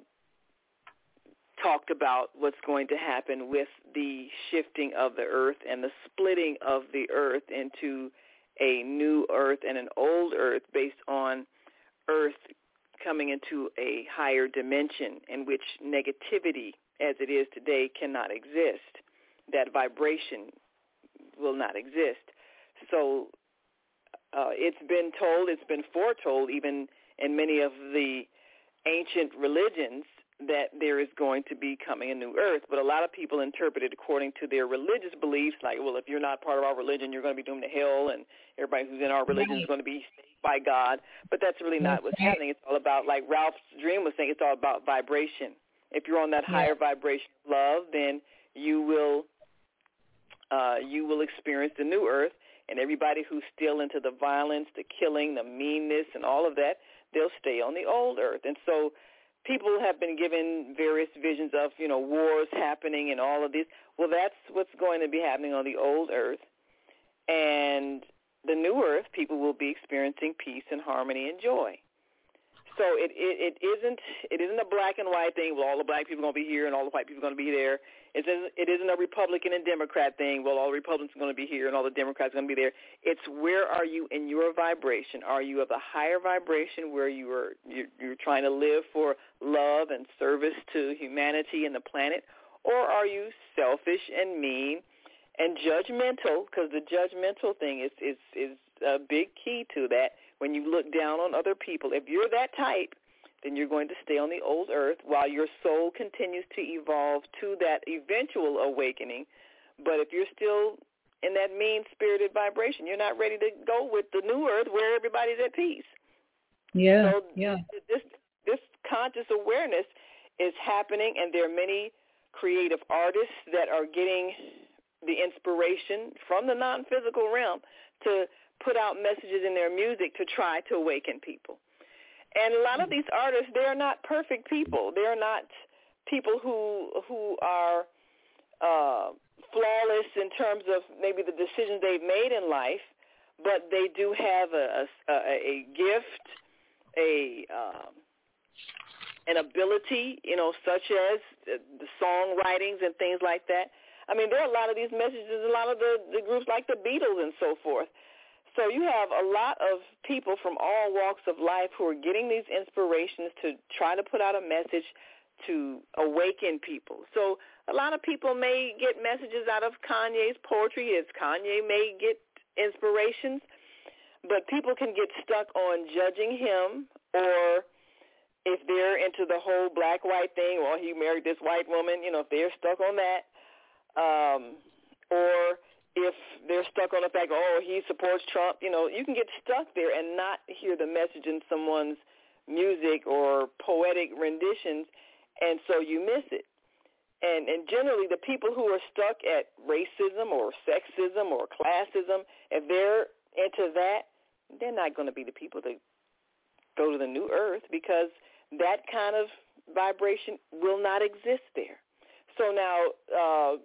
talked about what's going to happen with the shifting of the earth and the splitting of the earth into a new earth and an old earth based on earth coming into a higher dimension in which negativity as it is today cannot exist. That vibration will not exist. So uh, it's been told, it's been foretold even in many of the ancient religions that there is going to be coming a new earth. But a lot of people interpret it according to their religious beliefs, like, well, if you're not part of our religion, you're going to be doomed to hell, and everybody who's in our religion is going to be saved by God. But that's really not what's happening. It's all about, like Ralph's dream was saying, it's all about vibration. If you're on that higher vibration of love, then you will uh, you will experience the new earth, and everybody who's still into the violence, the killing, the meanness, and all of that, they'll stay on the old earth. And so people have been given various visions of, you know, wars happening and all of this. Well, that's what's going to be happening on the old earth. And the new earth, people will be experiencing peace and harmony and joy. So it, it, it isn't it isn't a black and white thing. Well, all the black people are going to be here and all the white people are going to be there. It isn't, it isn't a Republican and Democrat thing. Well, all the Republicans are going to be here and all the Democrats are going to be there. It's where are you in your vibration? Are you of a higher vibration where you are you're, you're trying to live for love and service to humanity and the planet, or are you selfish and mean and judgmental? Because the judgmental thing is is is a big key to that. When you look down on other people, if you're that type, then you're going to stay on the old earth while your soul continues to evolve to that eventual awakening. But if you're still in that mean-spirited vibration, you're not ready to go with the new earth where everybody's at peace. Yeah, so yeah. This, this conscious awareness is happening, and there are many creative artists that are getting the inspiration from the non-physical realm to put out messages in their music to try to awaken people. And a lot of these artists, they are not perfect people. They are not people who who are uh, flawless in terms of maybe the decisions they've made in life, but they do have a, a, a gift, a um, an ability, you know, such as the songwritings and things like that. I mean, there are a lot of these messages, a lot of the, the groups like the Beatles and so forth. So you have a lot of people from all walks of life who are getting these inspirations to try to put out a message to awaken people. So a lot of people may get messages out of Kanye's poetry, as Kanye may get inspirations, But people can get stuck on judging him, or if they're into the whole black-white thing, well, he married this white woman, you know, if they're stuck on that, um, or if they're stuck on the fact, oh, he supports Trump, you know, you can get stuck there and not hear the message in someone's music or poetic renditions, and so you miss it. And, and generally, the people who are stuck at racism or sexism or classism, if they're into that, they're not going to be the people that go to the new earth, because that kind of vibration will not exist there. So now, uh,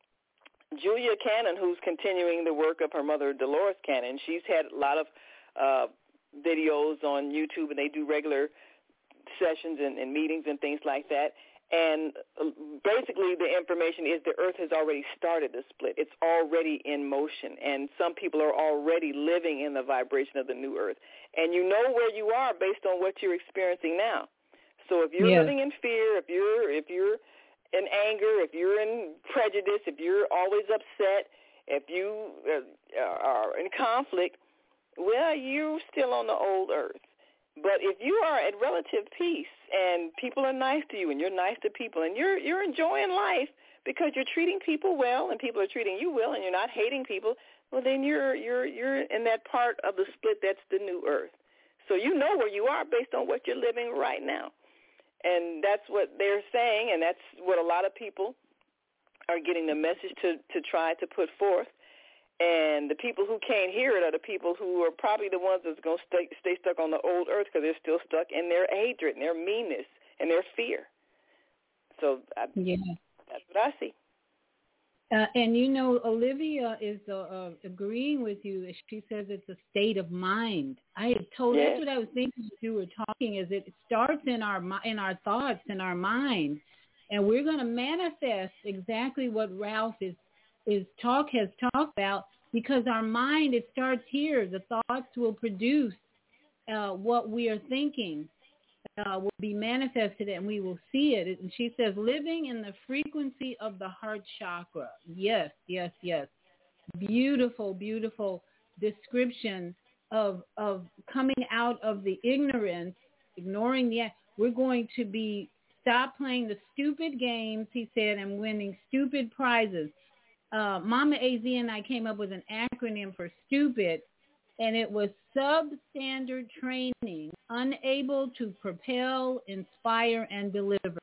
Julia Cannon, who's continuing the work of her mother, Dolores Cannon, she's had a lot of uh, videos on YouTube, and they do regular sessions and, and meetings and things like that. And basically the information is the earth has already started the split. It's already in motion, and some people are already living in the vibration of the new earth. And you know where you are based on what you're experiencing now. So if you're yeah. living in fear, if you're if you're in anger, if you're in prejudice, if you're always upset, if you uh, are in conflict, well, you're still on the old earth. But if you are at relative peace and people are nice to you and you're nice to people and you're you're enjoying life because you're treating people well and people are treating you well and you're not hating people, well, then you're you're you're in that part of the split that's the new earth. So you know where you are based on what you're living right now. And that's what they're saying, and that's what a lot of people are getting the message to, to try to put forth. And the people who can't hear it are the people who are probably the ones that's going to stay, stay stuck on the old earth because they're still stuck in their hatred and their meanness and their fear. So I, yeah. that's what I see. Uh, and, you know, Olivia is uh, uh, agreeing with you. She says it's a state of mind. I had told, yes. That's what I was thinking as you were talking, is it starts in our in our thoughts, in our mind. And we're going to manifest exactly what Ralph is is talk has talked about, because our mind, it starts here. The thoughts will produce uh, what we are thinking, uh, will be manifested, and we will see it. And she says, living in the frequency of the heart chakra. Yes, yes, yes. Beautiful, beautiful description of of coming out of the ignorance, ignoring the, we're going to be, stop playing the stupid games, he said, and winning stupid prizes. Uh, Mama A Z and I came up with an acronym for STUPID, and it was substandard training, unable to propel, inspire, and deliver.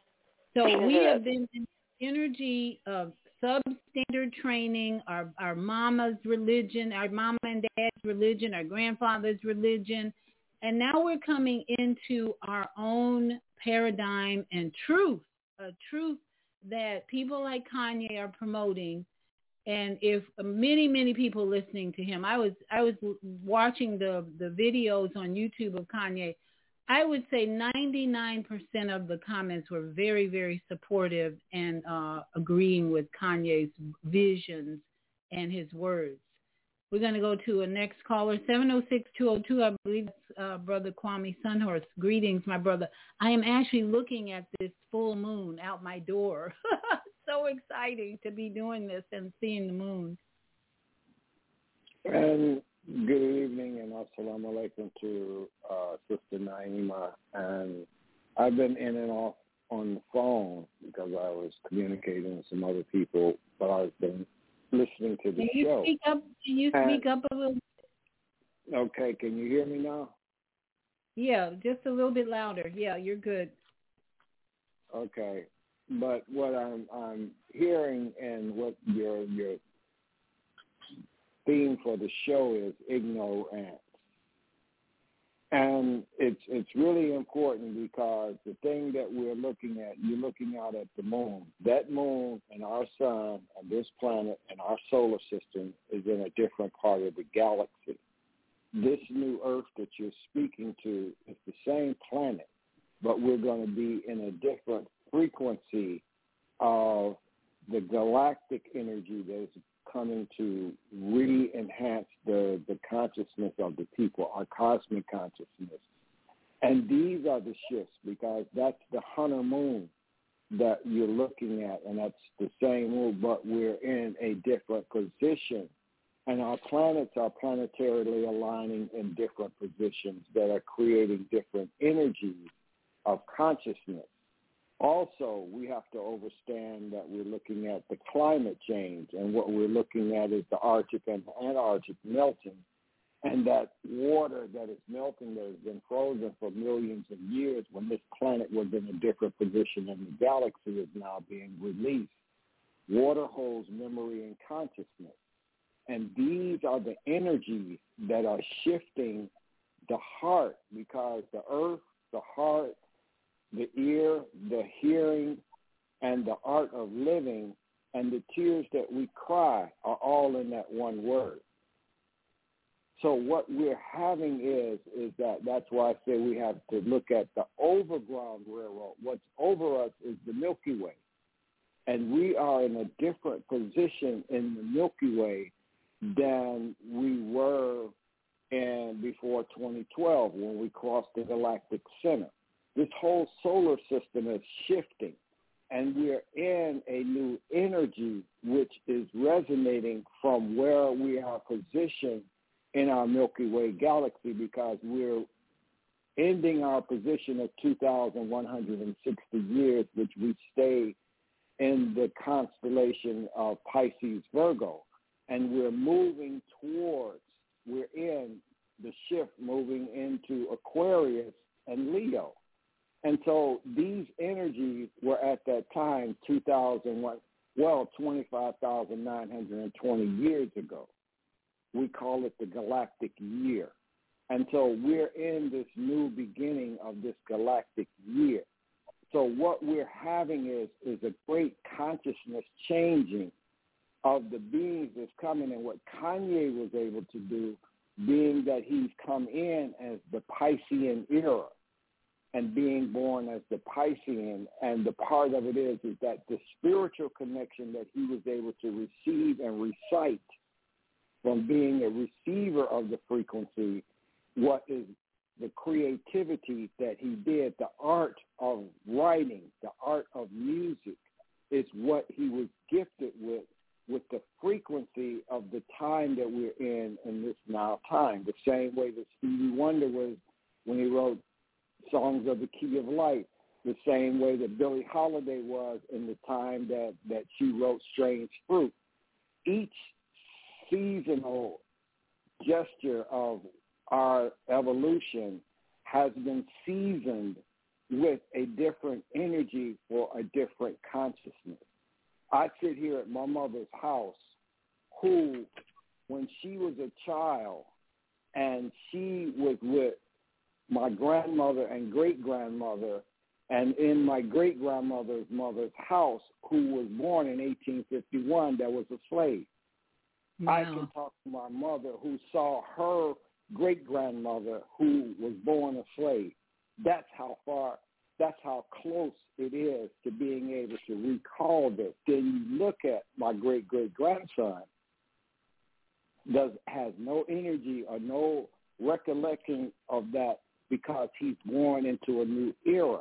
So we have been in energy of substandard training, our, our mama's religion, our mama and dad's religion, our grandfather's religion, and now we're coming into our own paradigm and truth, a truth that people like Kanye are promoting. And if many, many people listening to him, I was I was watching the, the videos on YouTube of Kanye, I would say ninety-nine percent of the comments were very, very supportive and uh, agreeing with Kanye's visions and his words. We're going to go to a next caller, seven oh six, two oh two. I believe it's uh, Brother Kwame Sunhorse. Greetings, my brother. I am actually looking at this full moon out my door. So exciting to be doing this and seeing the moon. And good evening and assalamu alaikum to uh, Sister Naima. And I've been in and off on the phone because I was communicating with some other people, but I've been listening to the can you show. Speak up? Can you speak and, up a little bit? Okay, can you hear me now? Yeah, just a little bit louder. Yeah, you're good. Okay, but what I'm I'm hearing and what your your theme for the show is ignorance, and it's it's really important because the thing that we're looking at, you're looking out at the moon. That moon and our sun and this planet and our solar system is in a different part of the galaxy. This new Earth that you're speaking to is the same planet, but we're going to be in a different frequency of the galactic energy that is coming to re-enhance the, the consciousness of the people, our cosmic consciousness. And these are the shifts because that's the Hunter moon that you're looking at, and that's the same moon, but we're in a different position And our planets are planetarily aligning in different positions that are creating different energies of consciousness. Also, we have to understand that we're looking at the climate change, and what we're looking at is the Arctic and Antarctic melting, and that water that is melting that has been frozen for millions of years when this planet was in a different position in the galaxy is now being released. Water holds memory and consciousness. And these are the energies that are shifting the heart, because the earth, the heart, the ear, the hearing, and the art of living, and the tears that we cry are all in that one word. So what we're having is, is that that's why I say we have to look at the overground railroad. What's over us is the Milky Way. And we are in a different position in the Milky Way than we were in before twenty twelve when we crossed the galactic center. This whole solar system is shifting, and we're in a new energy which is resonating from where we are positioned in our Milky Way galaxy, because we're ending our position of two thousand one hundred sixty years, which we stay in the constellation of Pisces Virgo. And we're moving towards, we're in the shift moving into Aquarius and Leo. And so these energies were at that time, two thousand one, well, twenty-five thousand nine hundred twenty years ago. We call it the galactic year. And so we're in this new beginning of this galactic year. So what we're having is, is a great consciousness changing of the beings that's coming, and what Kanye was able to do, being that he's come in as the Piscean era and being born as the Piscean, and the part of it is, is that the spiritual connection that he was able to receive and recite from being a receiver of the frequency, what is the creativity that he did, the art of writing, the art of music, is what he was gifted with, with the frequency of the time that we're in in this now time. The same way that Stevie Wonder was when he wrote Songs of the Key of Light, the same way that Billie Holiday was in the time that, that she wrote Strange Fruit. Each seasonal gesture of our evolution has been seasoned with a different energy for a different consciousness. I sit here at my mother's house, who, when she was a child and she was with my grandmother and great-grandmother, and in my great-grandmother's mother's house, who was born in eighteen fifty-one, that was a slave. Wow. I can talk to my mother who saw her great-grandmother who was born a slave. That's how far, that's how close it is to being able to recall this. Then you look at my great-great-grandson, does has no energy or no recollection of that because he's born into a new era.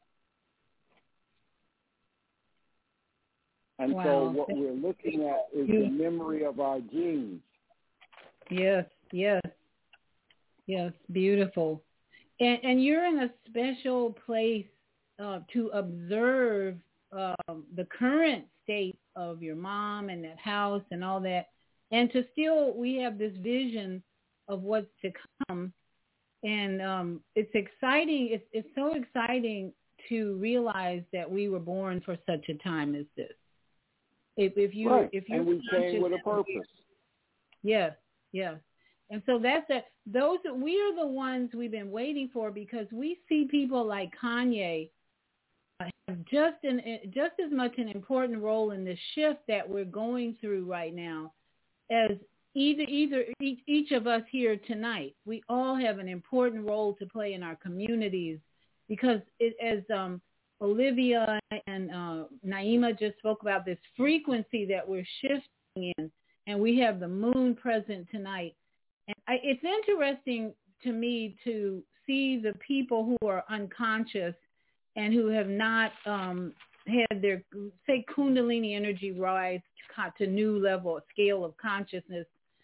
And wow. so what we're looking at is the memory of our genes. Yes, yes, yes, beautiful. And, and you're in a special place uh, to observe uh, the current state of your mom and that house and all that. And to still, we have this vision of what's to come. And um, it's exciting. It's, it's so exciting to realize that we were born for such a time as this. If, if you, right. if you, and we came with a purpose. Yes, yes. And so that's a, those, we are the ones we've been waiting for, because we see people like Kanye have just an, just as much an important role in the shift that we're going through right now as either, either each, each of us here tonight. We all have an important role to play in our communities, because it, as um, Olivia and uh, Naima just spoke about, this frequency that we're shifting in, and we have the moon present tonight. And I, it's interesting to me to see the people who are unconscious and who have not um, had their, say, Kundalini energy rise to, to new level, scale of consciousness,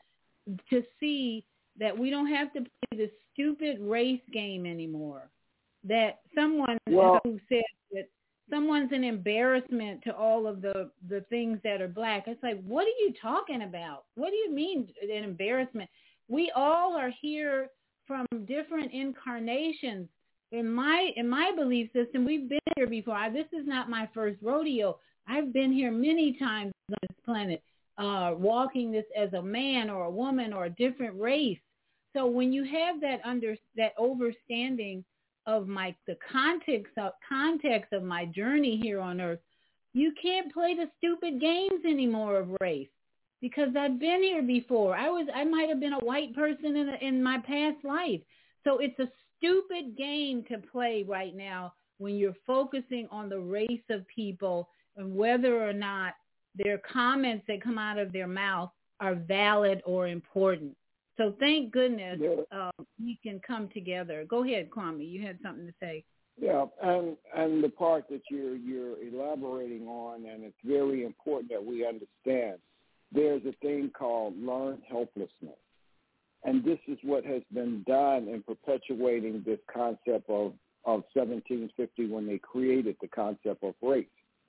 to see that we don't have to play this stupid race game anymore. That someone well, who said that someone's an embarrassment to all of the, the things that are black. It's like, what are you talking about? What do you mean an embarrassment? We all are here from different incarnations. In my in my belief system, we've been here before. I, this is not my first rodeo. I've been here many times on this planet, uh, walking this as a man or a woman or a different race. So when you have that under that understanding of my the context of context of my journey here on earth, you can't play the stupid games anymore of race, because I've been here before. I was I might have been a white person in a, in my past life. So it's a stupid game to play right now when you're focusing on the race of people and whether or not their comments that come out of their mouth are valid or important. So thank goodness uh, we can come together. Go ahead, Kwame. You had something to say. Yeah, and and the part that you're you're elaborating on, and it's very important that we understand. There's a thing called learned helplessness, and this is what has been done in perpetuating this concept of of seventeen fifty when they created the concept of race.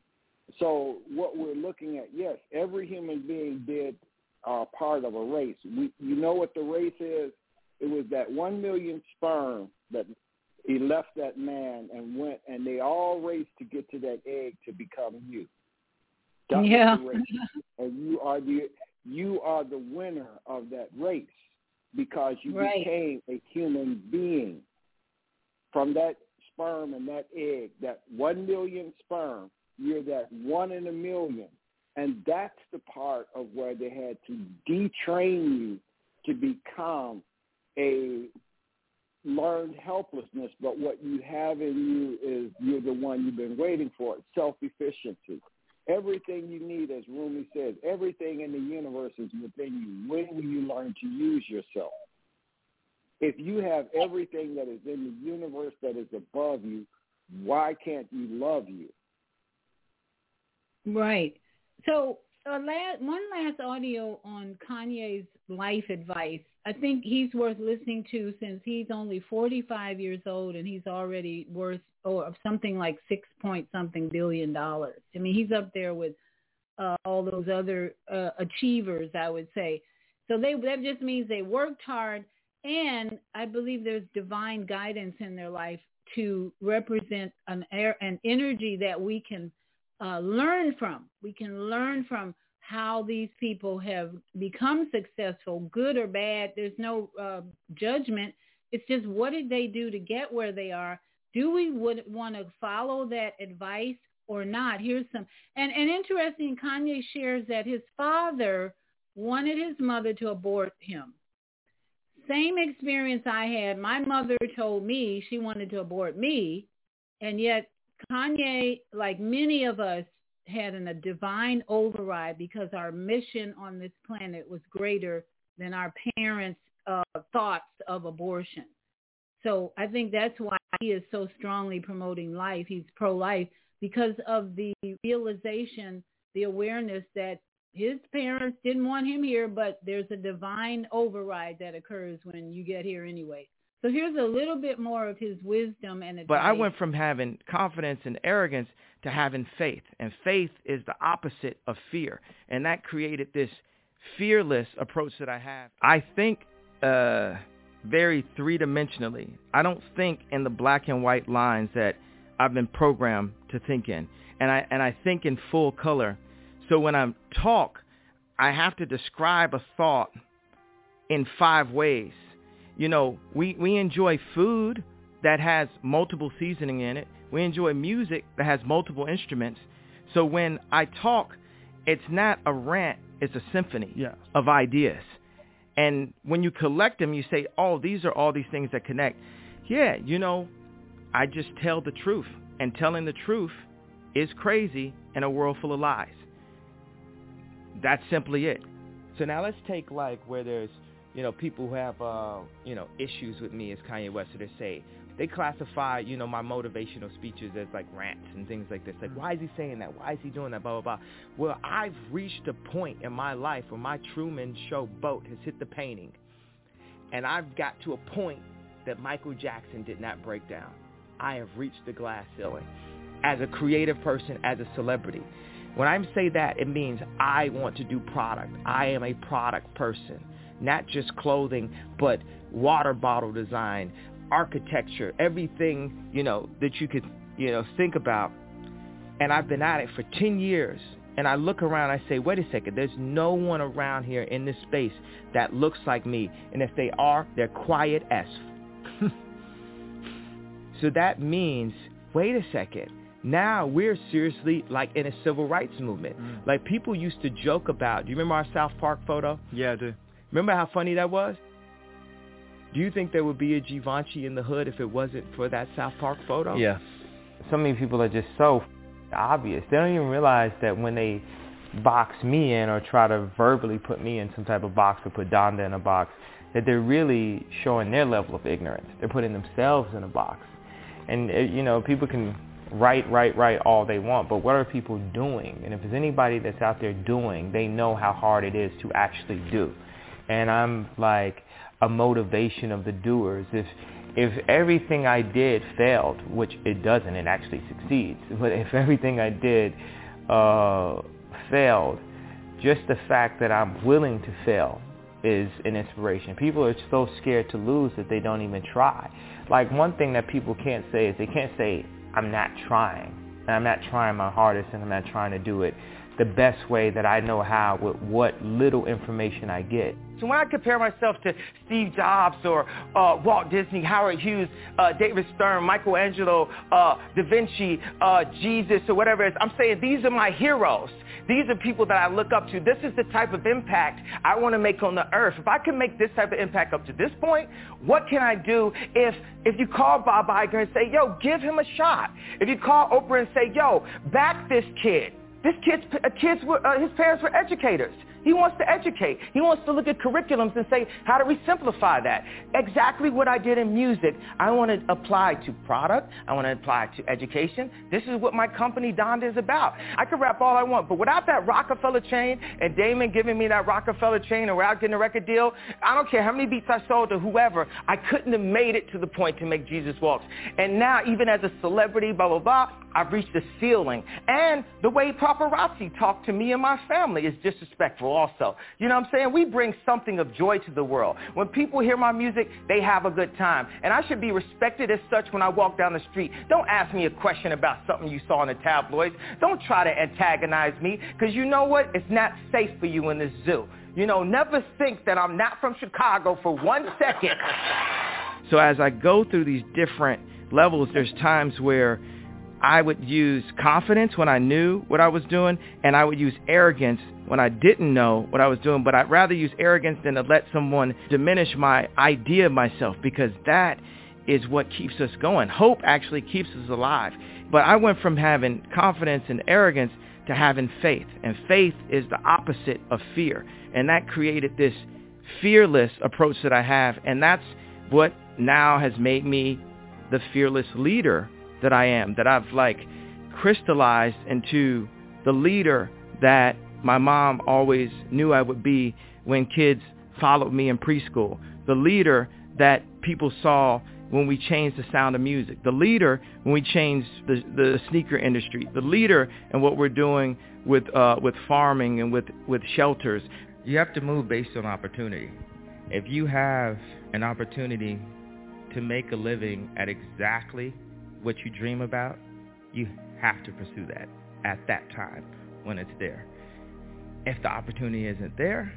So what we're looking at, yes, every human being did uh, part of a race. We, you know what the race is? It was that one million sperm that he left that man and went, and they all raced to get to that egg to become you. That yeah. was the race. And you are the you are the winner of that race because you right. became a human being from that sperm and that egg. That one million sperm, you're that one in a million. And that's the part of where they had to detrain you to become a learned helplessness. But what you have in you is you're the one you've been waiting for, self-efficiency. Everything you need, as Rumi says, everything in the universe is within you. When will you learn to use yourself? If you have everything that is in the universe that is above you, why can't you love you? Right. So uh, last, one last audio on Kanye's life advice. I think he's worth listening to since he's only forty-five years old and he's already worth oh, something like six point something billion dollars. I mean, he's up there with uh, all those other uh, achievers, I would say. So they that just means they worked hard, and I believe there's divine guidance in their life to represent an air, an energy that we can Uh, learn from. We can learn from how these people have become successful, good or bad. There's no uh, judgment. It's just what did they do to get where they are? Do we would want to follow that advice or not? Here's some. And, and interesting, Kanye shares that his father wanted his mother to abort him. Same experience I had. My mother told me she wanted to abort me, and yet Kanye, like many of us, had an, a divine override because our mission on this planet was greater than our parents' uh, thoughts of abortion. So I think that's why he is so strongly promoting life. He's pro-life because of the realization, the awareness that his parents didn't want him here, but there's a divine override that occurs when you get here anyway. So here's a little bit more of his wisdom and advice. But I went from having confidence and arrogance to having faith. And faith is the opposite of fear. And that created this fearless approach that I have. I think uh, very three-dimensionally. I don't think in the black and white lines that I've been programmed to think in. And I, and I think in full color. So when I talk, I have to describe a thought in five ways. You know, we, we enjoy food that has multiple seasoning in it. We enjoy music that has multiple instruments. So when I talk, it's not a rant, it's a symphony yes. of ideas. And when you collect them, you say, oh, these are all these things that connect. Yeah, you know, I just tell the truth. And telling the truth is crazy in a world full of lies. That's simply it. So now let's take like where there's, you know, people who have, uh, you know, issues with me, as Kanye West would say, they classify, you know, my motivational speeches as like rants and things like this. Like, why is he saying that? Why is he doing that? Blah, blah, blah. Well, I've reached a point in my life where my Truman Show boat has hit the painting. And I've got to a point that Michael Jackson did not break down. I have reached the glass ceiling as a creative person, as a celebrity. When I say that, it means I want to do product. I am a product person, not just clothing, but water bottle design, architecture, everything, you know, that you could, you know, think about. And I've been at it for ten years. And I look around, I say, wait a second, there's no one around here in this space that looks like me. And if they are, they're quiet as f- So that means, wait a second, now we're seriously like in a civil rights movement. Mm. Like people used to joke about, do you remember our South Park photo? Yeah, I do. Remember how funny that was? Do you think there would be a Givenchy in the hood if it wasn't for that South Park photo? Yeah. So many people are just so obvious. They don't even realize that when they box me in or try to verbally put me in some type of box or put Donda in a box, that they're really showing their level of ignorance. They're putting themselves in a box. And, you know, people can write, write, write all they want, but what are people doing? And if there's anybody that's out there doing, they know how hard it is to actually do. And I'm like a motivation of the doers. If if everything I did failed, which it doesn't, it actually succeeds, but if everything I did uh, failed, just the fact that I'm willing to fail is an inspiration. People are so scared to lose that they don't even try. Like one thing that people can't say is they can't say, I'm not trying. And I'm not trying my hardest and I'm not trying to do it the best way that I know how with what little information I get. So when I compare myself to Steve Jobs or uh, Walt Disney, Howard Hughes, uh, David Stern, Michelangelo, uh, Da Vinci, uh, Jesus, or whatever it is, I'm saying these are my heroes. These are people that I look up to. This is the type of impact I want to make on the earth. If I can make this type of impact up to this point, what can I do if if you call Bob Iger and say, yo, give him a shot? If you call Oprah and say, yo, back this kid. This kid's uh, kids were, uh, his parents were educators. He wants to educate. He wants to look at curriculums and say, how do we simplify that? Exactly what I did in music, I want to apply to product. I want to apply to education. This is what my company, Donda, is about. I can rap all I want, but without that Rockefeller chain and Damon giving me that Rockefeller chain and without getting a record deal, I don't care how many beats I sold to whoever, I couldn't have made it to the point to make Jesus Walks. And now, even as a celebrity, blah, blah, blah, I've reached the ceiling. And the way paparazzi talk to me and my family is disrespectful also. You know what I'm saying? We bring something of joy to the world. When people hear my music, they have a good time. And I should be respected as such when I walk down the street. Don't ask me a question about something you saw in the tabloids. Don't try to antagonize me, because you know what? It's not safe for you in this zoo. You know, never think that I'm not from Chicago for one second. So as I go through these different levels, there's times where I would use confidence when I knew what I was doing, and I would use arrogance when I didn't know what I was doing. But I'd rather use arrogance than to let someone diminish my idea of myself, because that is what keeps us going. Hope actually keeps us alive. But I went from having confidence and arrogance to having faith, and faith is the opposite of fear. And that created this fearless approach that I have, and that's what now has made me the fearless leader that I am, that I've like crystallized into the leader that my mom always knew I would be when kids followed me in preschool, the leader that people saw when we changed the sound of music, the leader when we changed the, the sneaker industry, the leader in what we're doing with uh, with farming and with, with shelters. You have to move based on opportunity. If you have an opportunity to make a living at exactly what you dream about, you have to pursue that at that time when it's there. If the opportunity isn't there,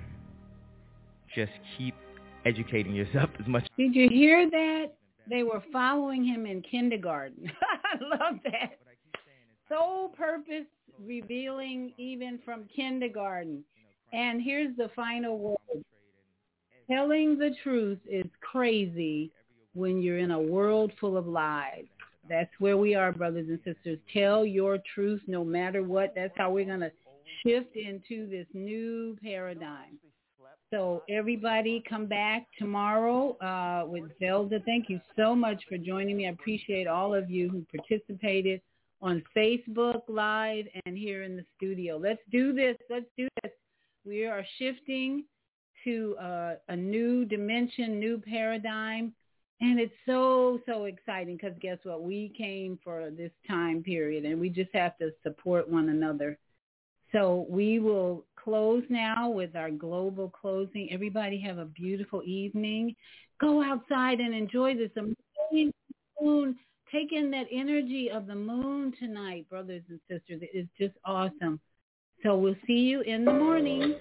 just keep educating yourself as much. Did you hear that? They were following him in kindergarten. I love that. Soul purpose revealing even from kindergarten. And here's the final word. Telling the truth is crazy when you're in a world full of lies. That's where we are, brothers and sisters. Tell your truth no matter what. That's how we're going to shift into this new paradigm. So everybody come back tomorrow uh, with Zelda. Thank you so much for joining me. I appreciate all of you who participated on Facebook Live and here in the studio. Let's do this. Let's do this. We are shifting to uh, a new dimension, new paradigm. And it's so, so exciting because guess what? We came for this time period and we just have to support one another. So we will close now with our global closing. Everybody have a beautiful evening. Go outside and enjoy this amazing moon. Take in that energy of the moon tonight, brothers and sisters. It is just awesome. So we'll see you in the morning.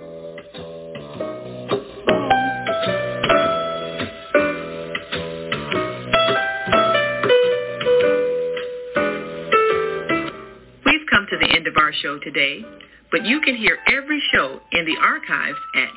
To the end of our show today, but you can hear every show in the archives at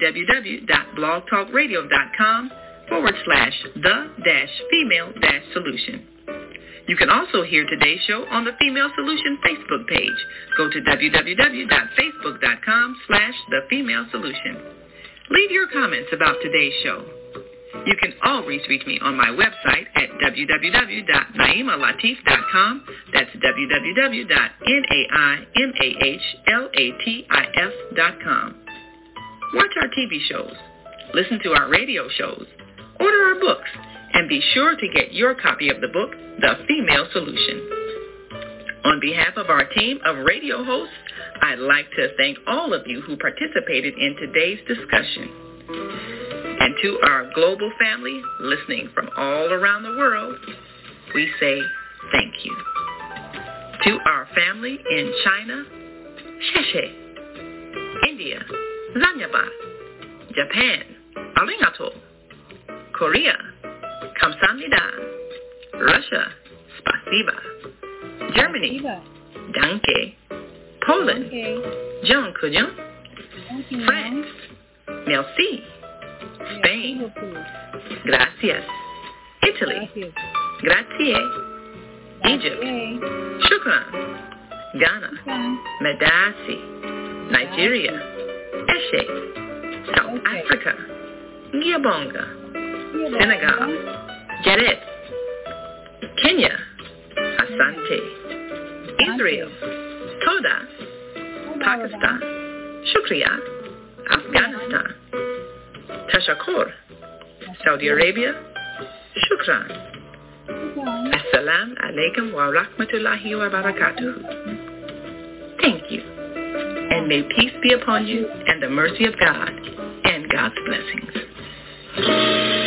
www.blogtalkradio.com forward slash the dash female dash solution. You can also hear today's show on the Female Solution Facebook page. Go to www.facebook.com slash the female solution. Leave your comments about today's show. You can always reach me on my website at w w w dot naima latif dot com. That's w w w dot naima latif dot com. Watch our T V shows, listen to our radio shows, order our books, and be sure to get your copy of the book, The Female Solution. On behalf of our team of radio hosts, I'd like to thank all of you who participated in today's discussion. And to our global family listening from all around the world, we say thank you. To our family in China, Sheshe, India, Zanyaba, Japan, Arigato, Korea, Kamsahamnida, Russia, Spasiba, Germany, Danke, Poland, Dziękuję, France, Merci, Spain, Gracias, Italy, Grazie, Egypt, Shukran, Ghana, Medasi, Nigeria, Eshe, South Africa, Gabonga, Senegal, Jared, Kenya, Asante, Israel, Toda, Pakistan, Shukriya, Afghanistan, Tashakur, Saudi Arabia, Shukran. Assalamu alaikum wa rahmatullahi wa barakatuh. Thank you. And may peace be upon you and the mercy of God and God's blessings.